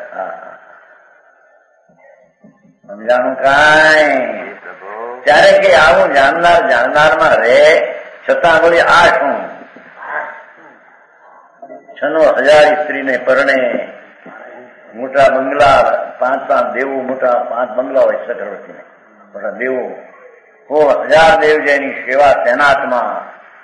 સમજાણું કાંઈ? ત્યારે કે આવું જાણનારમાં રહે છતાં બોલી આ શું? 96,000 સ્ત્રીને પરણે મોટા બંગલા, 5 દેવો, મોટા 5 બંગલા હોય ચક્રવર્તીને, મોટા દેવો, 1,000 દેવ જેની સેવા તૈનાતમાં,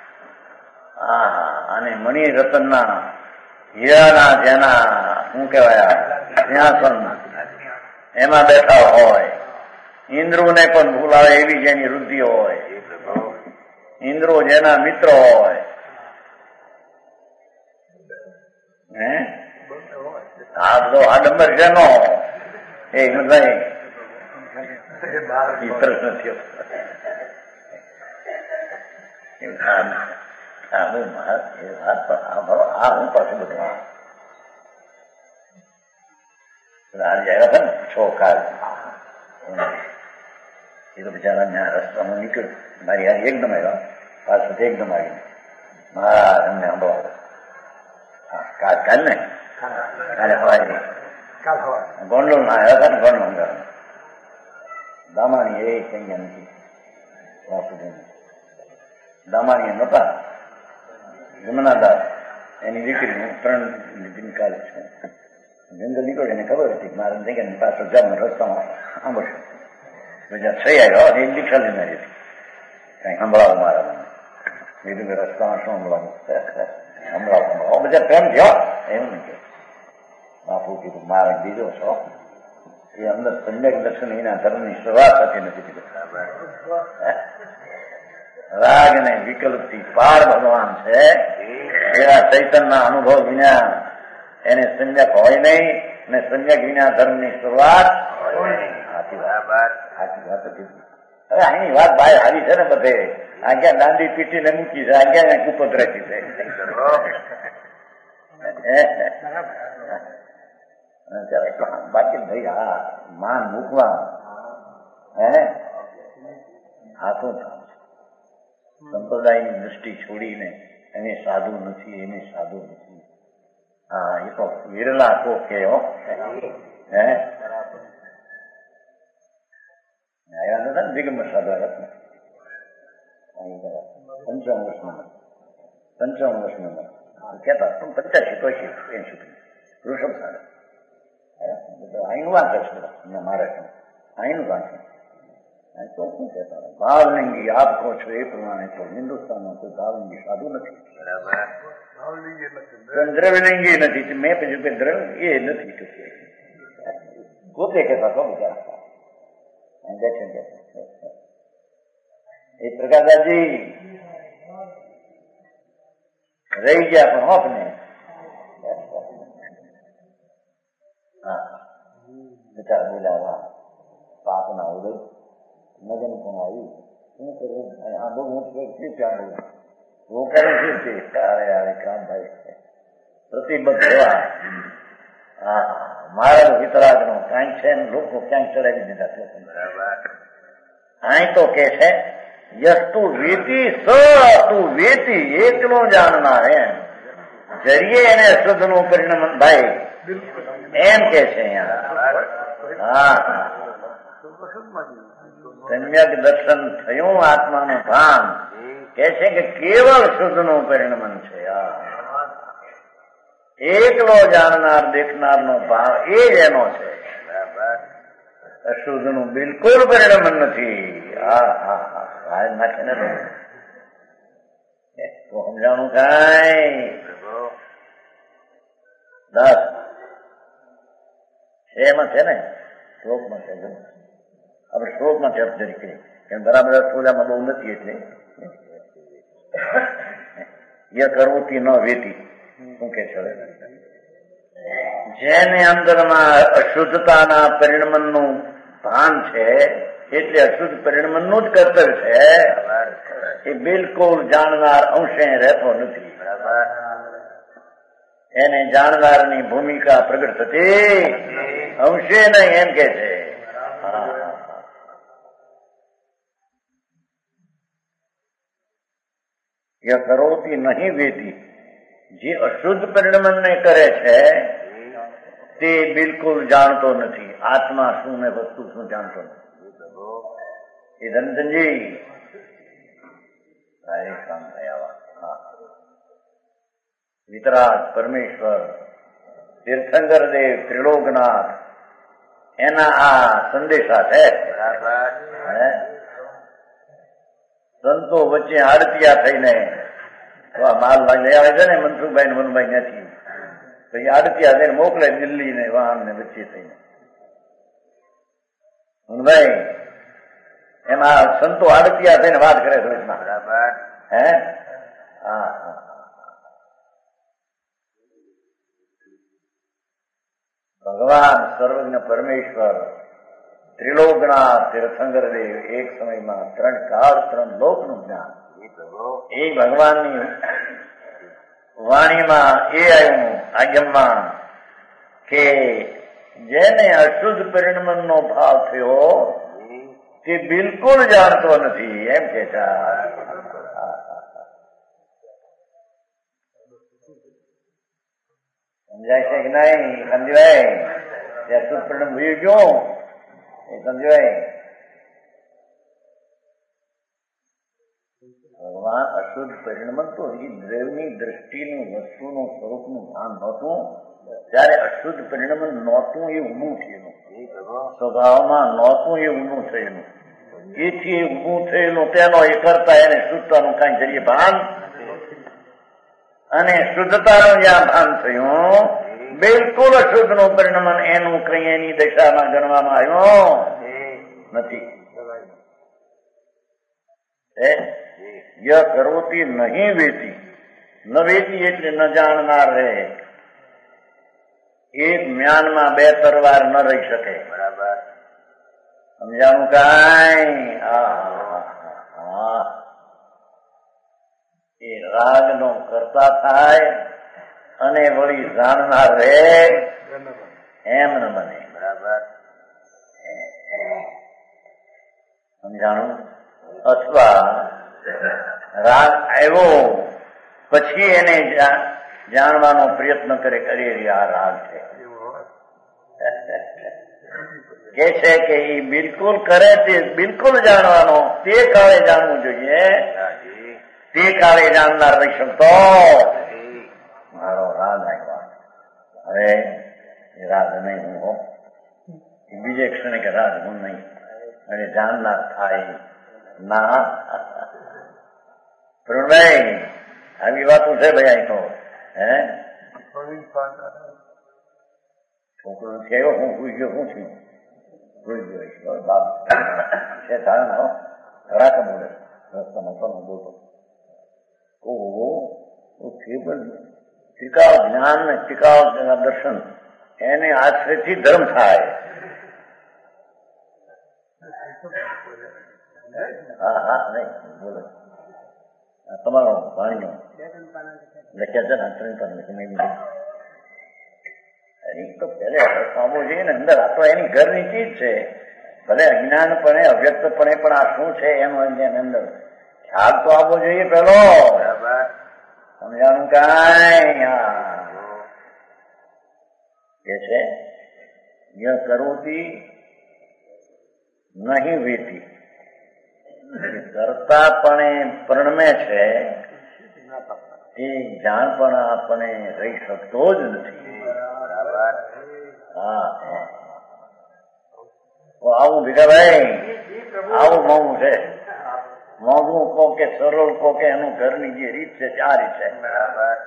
અને મણિ રતનના હીરાના જેના શું કહેવાય સિંહાસન એમાં બેઠા હોય, ઇન્દ્રોને પણ ભૂલાવે એવી જેની વૃદ્ધિ હોય, ઇન્દ્રો જેના મિત્ર હોય, આ ડંબર જેનો એ નથી પ્રશ્ન થયો. હું પાછું બધું આવ્યા હતા ને છોકાર એ તો બિચારા ત્યાં રસ્તામાં નીકળ્યું, મારી યાર એકદમ આવ્યા, પાછળ એકદમ આવીને મારા એમને સાંભળવા કાલ ને કાલે હવાય ગોંડલ માં આવ્યા હતા ને ગોંડલ દામાણી એ સંખ્યા નથી દામાણી નતા જમનાદાસ એની દીકરી 3 દિન કાલે છે જંગલ નીકળે એને ખબર હતી કે મારા જગ્યા પાછળ જવાનું રસ્તામાં સાંભળશે બીજા 6 આવ્યા એ દીક્ષા લીધી હતી કઈ સંભળાવો મારા બીજું કે રસ્તામાં શું સંભળાવો બધા પ્રેમ થયો એવું નહીં. બાપુ કીધું મારે બીજો છો એ અંદર સમ્યક દર્શન એના ધર્મની શરૂઆત થતી નથી કીધું. રાગ ને વિકલ્પથી પાર ભગવાન છે એવા ચૈતનના અનુભવ વિના એને સમ્યક હોય નહીં ને સમ્યક વિના ધર્મની શરૂઆત. સાચી વાત કીધી. હવે અહીંની વાત બાય હારી છે ને બધે આગળ દાંડી પીટીને મૂકી છે, આગળ કુપત રાખી છે. બાકી ભાઈ આ માન મૂકવા આ શું કામ છે? સંપ્રદાયની દૃષ્ટિ છોડીને એને સાધુ નથી, એને સાધુ નથી. હા એ તો વિરલા તો કે આવ્યા નતા ને દિગંબર સાધુ આવ્યા 55 વર્ષના કેતા પણ 85 ઋષભ સાધુ અહીંનું વાંચે છે મહારાષ્ટ્ર, અહીંનું વાંચે તો શું કહેતા ભાવલિંગી આપ કહો છો એ પ્રમાણે તો હિન્દુસ્તાનમાં કોઈ ભાવલિંગી સાધુ નથી, દ્રવ્યલિંગી નથી. મેં પૂછ્યું કે દ્રવ્ય એ નથી પોતે કહેતા તો બિચારા એ પ્રકાશદાસજી રહી ગયા પણ હોપ ને બિચારા બોલાવા પાપના ઉદય નગન પણ આવ્યું શું કરવું આ બહુ મોટું ત્યાં હું કરું છું તે તારે કામ ભાઈ પ્રતિબદ્ધ રહેવા. મારા વિતરાગ નો કાંઈ છે ને લોકો ક્યાંય ચડાવી દીધા. અહીં તો કે છે યસ્તુ વેતી સ તું વેતી એકલો જાણનાર એમ જરીએ એને શુદ્ધ નું પરિણામ ભાઈ એમ કે છે અહીંયા. સમ્યક દર્શન થયું આત્માનું ભાન કે છે કે કેવળ શુદ્ધ નું પરિણામ છે. એકલો જાણનાર દેખનાર નો ભાવ એ જ એનો છે, અશુદ્ધ નું બિલકુલ પરિણામ નથી. નાખે ને તો સમજાણું કઈ 10 એમાં છે ને શ્લોકમાં છે. આપણે શ્લોકમાં છે તરીકે બરાબર થોડામાં બહુ નથી એટલે ય કરવતી ન વેતી શું કે છે જેને અંદરમાં અશુદ્ધતાના પરિણમનનું ભાન છે એટલે અશુદ્ધ પરિણમનનું જ કર્તવ્ય છે એ બિલકુલ જાણનાર અંશે રહેતો નથી. એને જાણનારની ભૂમિકા પ્રગટ થતી અંશે નહીં એમ કે છે. ય કરોતી નહીં વેતી, જે અશુદ્ધ પરિણમનને કરે છે તે બિલકુલ જાણતો નથી. આત્મા શું ને વસ્તુ શું જાણતો નથી. એ ધનધનજી કામ થયા. વિતરાગ પરમેશ્વર તીર્થંકર દેવ ત્રિલોકનાથ એના આ સંદેશા છે. સંતો વચ્ચે આડતિયા થઈને માલ લઈ આવે છે ને મનસુખભાઈ ને મનભાઈ નથી, પછી આડતિયા થઈને મોકલે દિલ્હી ને વાહન ને વચ્ચે થઈને. મનભાઈ એમાં સંતો આડતિયા થઈને વાત કરે છે. હે હા હા ભગવાન સર્વજ્ઞ પરમેશ્વર ત્રિલોકનાથ તીર્થંકર દેવ એક સમયમાં 3 કાળ 3 લોકનું જ્ઞાન એ ભગવાનની વાણીમાં એ આવ્યું આજ્ઞામાં કે જેને અશુદ્ધ પરિણમનનો ભાવ થયો તે બિલકુલ જાણતો નથી એમ કે છે. સમજાય છે કે નહીં? સમજાય તે અશુદ્ધ પરિણમ ભૂલી ગયો એ સમજાય. ભગવાન અશુદ્ધ પરિણમન તો એ દ્રવ્યની દ્રષ્ટિનું વસ્તુનું સ્વરૂપનું ભાન નહોતું. ત્યારે અશુદ્ધ પરિણમન નહોતું એ ઊભું થયેલું, સ્વભાવમાં નહોતું એ ઊભું થયેલું. એથી ઊભું થયેલું તેનો એ કરતા એને શુદ્ધતાનું કઈ જરીએ ભાન અને શુદ્ધતાનું જ્યાં ભાન થયું બિલકુલ અશુદ્ધ નું પરિણમન એનું કઈ એની દશામાં ગણવામાં આવ્યું નથી. ય કરોતી નહીં વેતી, ન વેતી એટલે ન જાણનાર રહે. એક મ્યાનમાં 2 તરવાર ન રહી શકે. બરાબર સમજાણું કાંઈ? એ રાગ નો કરતા થાય અને વળી જાણનાર રહે એમ ન બને. બરાબર સમજાણું? અથવા રાગ આવ્યો પછી એને જાણવાનો પ્રયત્ન કરે આ રાગ છે કે છે કે એ બિલકુલ કરે તે બિલકુલ જાણવાનો તે કાળે જાણવું જોઈએ. તે કાળે જાણનાર રહી શકતો મારો રાગ આવ્યો. હવે એ રાગ નહીં હું હો, બીજે ક્ષણે કે રાગ હું નહીં અને જાણનાર થાય ના. પ્રવીણભાઈ આવી વાતો છે ભાઈ અહીં તો. હે છોકરો થયો હું ભૂઈ ગયો શું થયું? ભૂઈ ગયો બાપ છે ધારણા રાખ બોલે રસ્તામાં પણ બોલતો ટીકાવ જ્ઞાન ને ટીકાવ દર્શન એને આશ્રયથી ધર્મ થાય. હા હા નહીં બોલો તમારો વાણીઓ લખ્યા છે ને તો પેલે પામવું જોઈએ ને અંદર. આ તો એની ઘરની ચીજ છે. ભલે અજ્ઞાનપણે અવ્યક્તપણે પણ આ શું છે એનો એની અંદર ખ્યાલ તો આવવો જોઈએ પેલો. સમજાણું કાંઈ? એ છે ય કરોતી નહીં વેતી, કરતાપણે પરણમે છે એ જાણપણ આપણે રહી શકતો જ નથી. હા આવું ભીખાભાઈ આવું મોંઘું છે. મોંઘું કહો કે સરળ કહો કે એનું ઘરની જે રીત છે આ રીત છે. બરાબર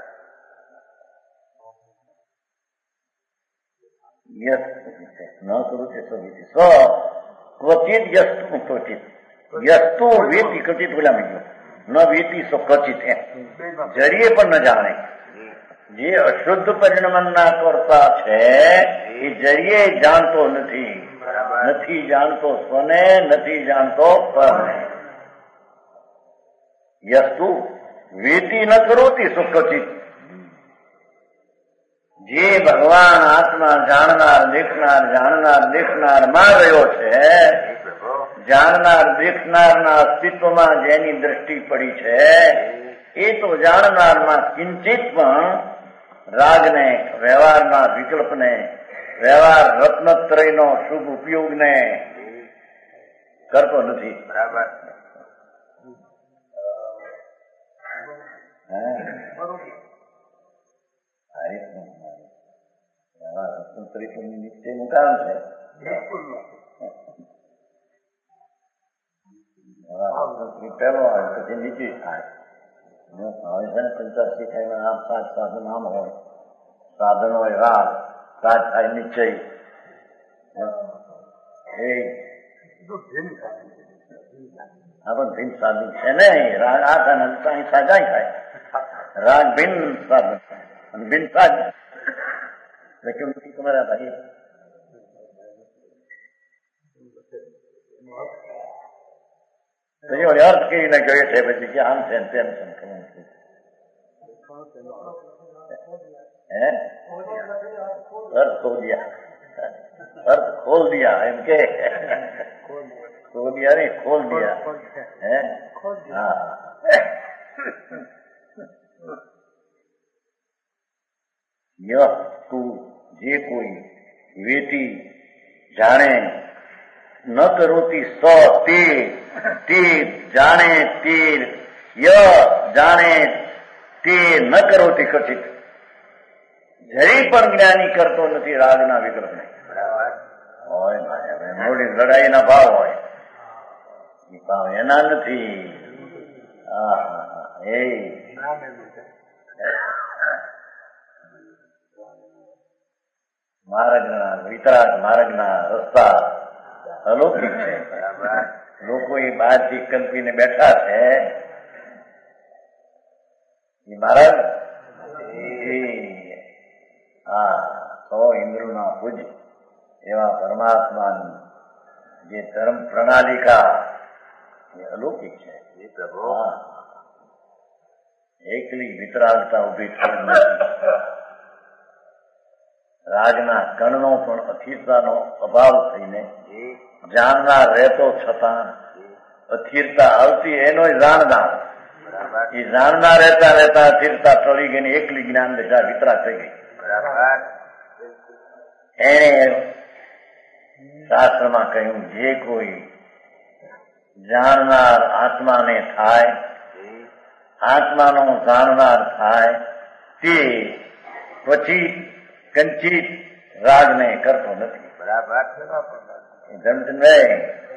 યસ ન કરું છે સ્વ ક્વચિત યસ્તુ ક્વચિત યસ્તુ વેતી ક્વચિત બોલા મળ્યું ન વેતી સો ક્વચિત એમ જરીએ પણ ન જાણે જે અશુદ્ધ પરિણમનના કરતા છે એ જરીએ જાણતો નથી, નથી જાણતો સ્વને, નથી જાણતો પરને. યસ્તુ વેતી ન કરોતી સુખચિત. જે ભગવાન આત્મા જાણનાર દેખનાર માં રહ્યો છે, જાણનાર દેખનારના અસ્તિત્વમાં જેની દ્રષ્ટિ પડી છે, એ તો જાણનારમાં કિંચિત પણ રાગને, વ્યવહારના વિકલ્પને, વ્યવહાર રત્નત્રયનો શુભ ઉપયોગને કરતો નથી. બરાબર. રત્નત્રયનું નિશ્ચયનું કારણ છે. પેલો આવે પછી નીચે થાય. હવે છે ને 85 આમ 7 સાધન આમ હોય, સાધન હોય રાગ, રાગ થાય નિશ્ચય. એ પણ ભિન્ન સાધન છે ને. રાગ આ થાય સાજા થાય, રાગ ભિન્ન સાધન અને ભિન્ન સાધન. કેમ નથી તમારા ભાઈ? અર્થ કહીને ગયો છે પછી કે આમ છે તેમ છે. अर्थ खो दिया, अर्थ खोल दिया, इनके खो दिया नहीं खोल दिया है. हाँ, यह तू जे कोई वेती जाने न करोती स ते जाने ते य जाने તે ન કરોતી કથિત. જરી પણ જ્ઞાની કરતો નથી રાગના વિકલ્પને. હોય મોડી લડાઈના ભાવ હોય, એ ભાવ એના નથી. એ માર્ગના વિતરાગ માર્ગના રસ્તા અલૌકિક છે. લોકો એ બહારથી કલ્પીને બેઠા છે. મહારાજ સો ઇન્દ્રના પૂજ એવા પરમાત્માની જે ધર્મ પ્રણાલિકા એ અલૌકિક છે. એકલી વિતરાગતા ઉભી થઈ નથી. રાગના કણનો પણ અસ્થિરતાનો અભાવ થઈને જાણનાર રહેતો છતાં અસ્થિરતા આવતી એનો જાણનાર. એ જાણના રહેતા રહેતા અસ્થિરતા ટળી ગઈ, એકલી જ્ઞાન દશા વિતરાગ થઈ ગઈ. એને શાસ્ત્રમાં કહ્યું, જે કોઈ જાણનાર આત્માને થાય, આત્માનો જાણનાર થાય, તે પછી કંચિત રાગને કરતો નથી. બરાબર. ધનચંદ્રભાઈ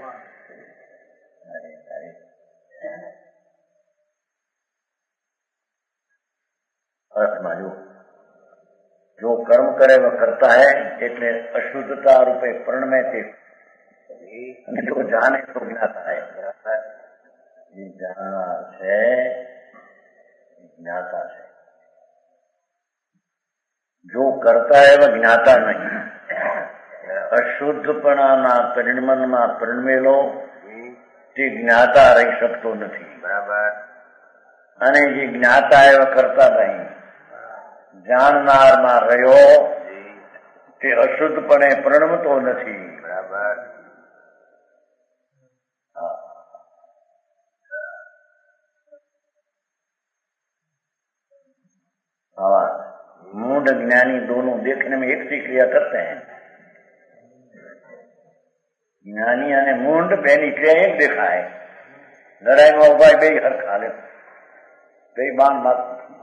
અર્થમાં જો કર્મ કરે वो करता है એટલે અશુદ્ધતા રૂપે પ્રણ में તે જો જાણે તો જ્ઞાતા है. જે જાણનાર છે જ્ઞાતા છે. જો કરતા है वो જ્ઞાતા નહીં. અશુદ્ધપણાના પરિણમનમાં પરિણમેલો તે જ્ઞાતા રહી શકતો નથી. બરાબર. અને જે જ્ઞાતા એવા કરતા નહીં, જાણનારમાં રહ્યો તે અશુદ્ધપણે પરિણમતો નથી. બરાબર. मूढ़ ज्ञानी दोनों देखने में एक सी क्रिया करते हैं. ज्ञानी અને મૂંઢ બેની ક્રિયા એક દેખાય. લડાઈમાં ઉભા બે હરખા લે, બે બાણ માર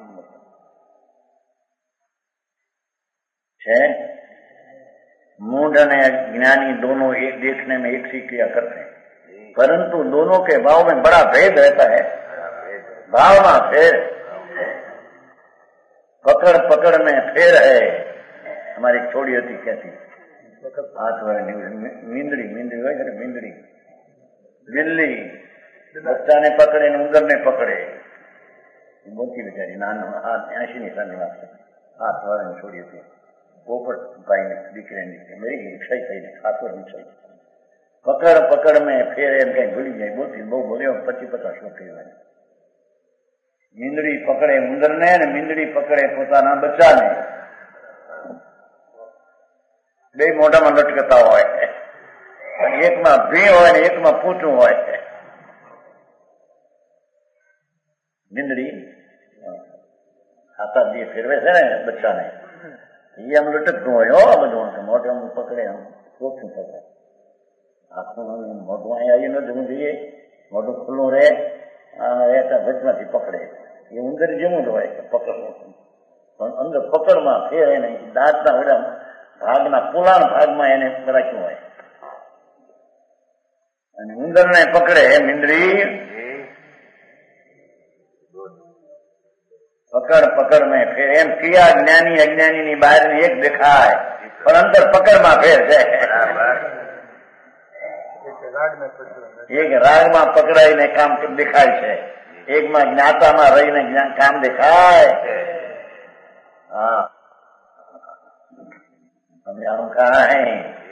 છે. मूढ़ અને ज्ञानी दोनों एक देखने में एक सी क्रिया करते हैं, परंतु दोनों के भाव में बड़ा भेद रहता है. भावना फेर, पकड़ पकड़ में फेर है. हमारी छोड़ी होती कहती हाथ वाले मींदड़ी मींदड़ी હોય ને મીંદડી બિલ્લી બચ્ચાને પકડે ને ઉંદરને પકડે. મોટી બિચારી નાનો 80 ની સાલની વાત છે. હાથ વાળાને છોડી હતી પોપટભાઈ ને દીકરી મેરી ગઈ ક્ષય થઈને હાથ વાળી ક્ષય પકડ પકડ મેં ફેર એમ કઈ ભૂલી જાય બોલતી બહુ બોલ્યો 25-50 વર્ષ થઈ ગયા મીંદડી પકડે ઉંદરને ને મીંદડી પકડે પોતાના બચ્ચાને બે મોઢામાં લટકતા હોય એકમાં ભી હોય ને એકમાં પૂંચું હોય મીંદડી હાથા જે ફેરવે છે ને બચ્ચાને એ આમ લટકતું હોય હો બધું મોઢું પકડે આમ ચોખ્ખું પકડે આખું મોઢું અહીં આવી ન જવું જોઈએ મોઢું ખુલ્લું રહે વચમાંથી પકડે એ ઉંદર જેવું જ હોય પકડવું પણ અંદર પકડમાં ફેર એને દાંતના ઓલા ભાગના પુલાણ ભાગમાં એને રાખ્યું હોય અને ઉંદરને પકડે મીંદડી પકડ પકડ મેં ફેર એમ ક્રિયા જ્ઞાની અજ્ઞાની ની બહાર ની એક દેખાય પણ અંદર પકડમાં ફેર છે એક રાગમાં પકડાઈને કામ દેખાય છે એકમાં જ્ઞાતામાં રહીને કામ દેખાય હા समझाऊं कहा है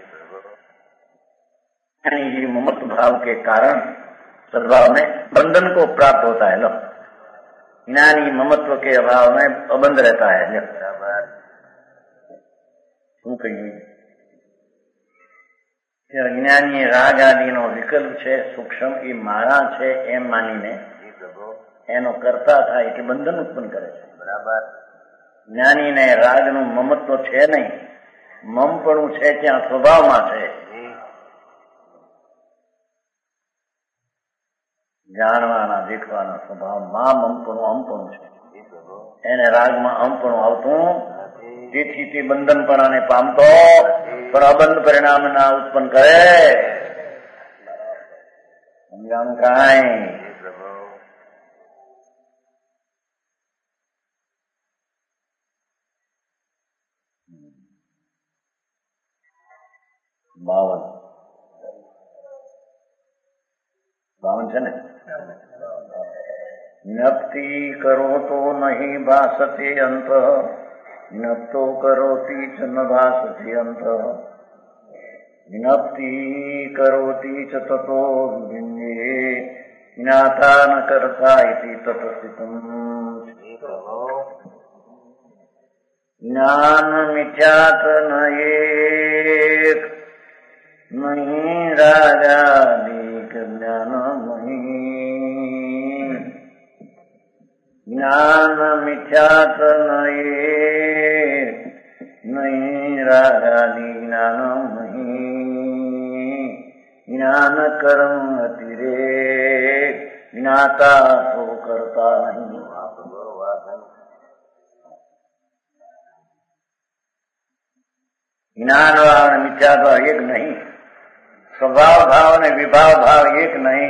ममत्व भाव के कारण सद्भाव में बंधन को प्राप्त होता है लो ज्ञानी ममत्व के अभाव में अबंध रहता है શું કહીએ અજ્ઞાની રાગ આદિનો વિકલ્પ છે સૂક્ષ્મ એ માળા છે એમ માનીને એનો કરતા થાય કે બંધન ઉત્પન્ન કરે છે બરાબર જ્ઞાનીને રાગનું મમત્વ છે નહીં મમપણું છે ત્યાં સ્વભાવમાં છે જાણવાના દેખવાના સ્વભાવમાં મમપણું અમપણું છે એને રાગમાં અમપણું આવતું તેથી તે બંધનપણાને પામતો પણ અબંધ પરિણામ ના ઉત્પન્ન કરે સમજાણું કાંઈ બાવન છે ને જ્ઞપ્તિ કરો તો નહીં ભાસતે અંત જ્ઞપ્તો કરોતી ચ ન ભાસતે અંત જ્ઞપ્તિ કરોતી ચ તતો વિન્યે જ્ઞાતા ન કરતા ઇતિ તતસ્થિતમ જ્ઞાન મિથ્યાત ન એક નહીં રાગાદિક જ્ઞાન નહીં જ્ઞાન મિથ્યાત ન એક નહીં રાગાદિ જ્ઞાન નહીં જ્ઞાન કર્મ અતિરેક જ્ઞાતા તો કરતા નહીં જ્ઞાન ભાવ અને મિથ્યા ભાવ એક નહીં સ્વભાવ ભાવ અને વિભાવ ભાવ એક નહીં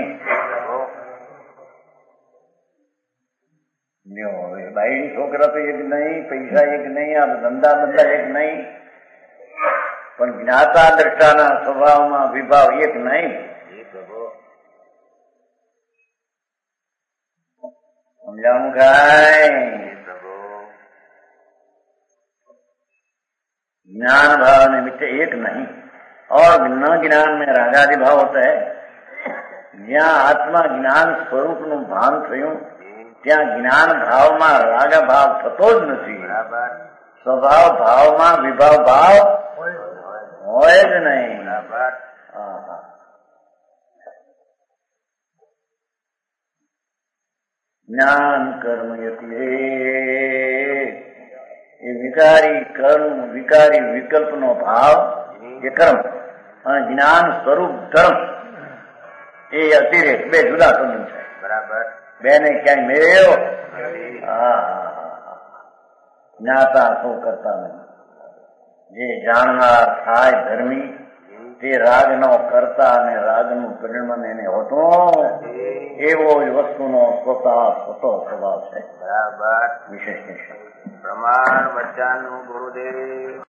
બાઈની છોકરા તો એક નહીં પૈસા એક નહીં આ ધંધા બધા એક નહીં પણ જ્ઞાતા દ્રષ્ટાના સ્વભાવમાં વિભાવ એક નહીં સમજાવું કાંઈ ज्ञान भाव में मिथ्या एक नहीं और न ज्ञान में रागादि भाव होता है જ્યાં આત્મા જ્ઞાન સ્વરૂપ નું ભાન થયું ત્યાં જ્ઞાન ભાવમાં રાગ ભાવ થતો જ નથી સ્વભાવ ભાવમાં વિભાવ ભાવ હોય જ નહીં જ્ઞાન કર્મ એ વિકારી કર્મ વિકારી વિકલ્પ નો ભાવ એ કર્મ અને જ્ઞાન સ્વરૂપ ધર્મ એ અતિરેક બે જુદા સંબંધ છે બરાબર બે ને ક્યાંય મેળ્યો જ્ઞાતા શું કરતા નહીં જે જાણનાર થાય ધર્મી તે રાગ નો કરતા અને રાગ નું પરિણામ એને હોતું એવો જ વસ્તુનો સ્વતઃ સ્વભાવ છે બરાબર વિશેષ પ્રમાણ વચન ગુરુદેવ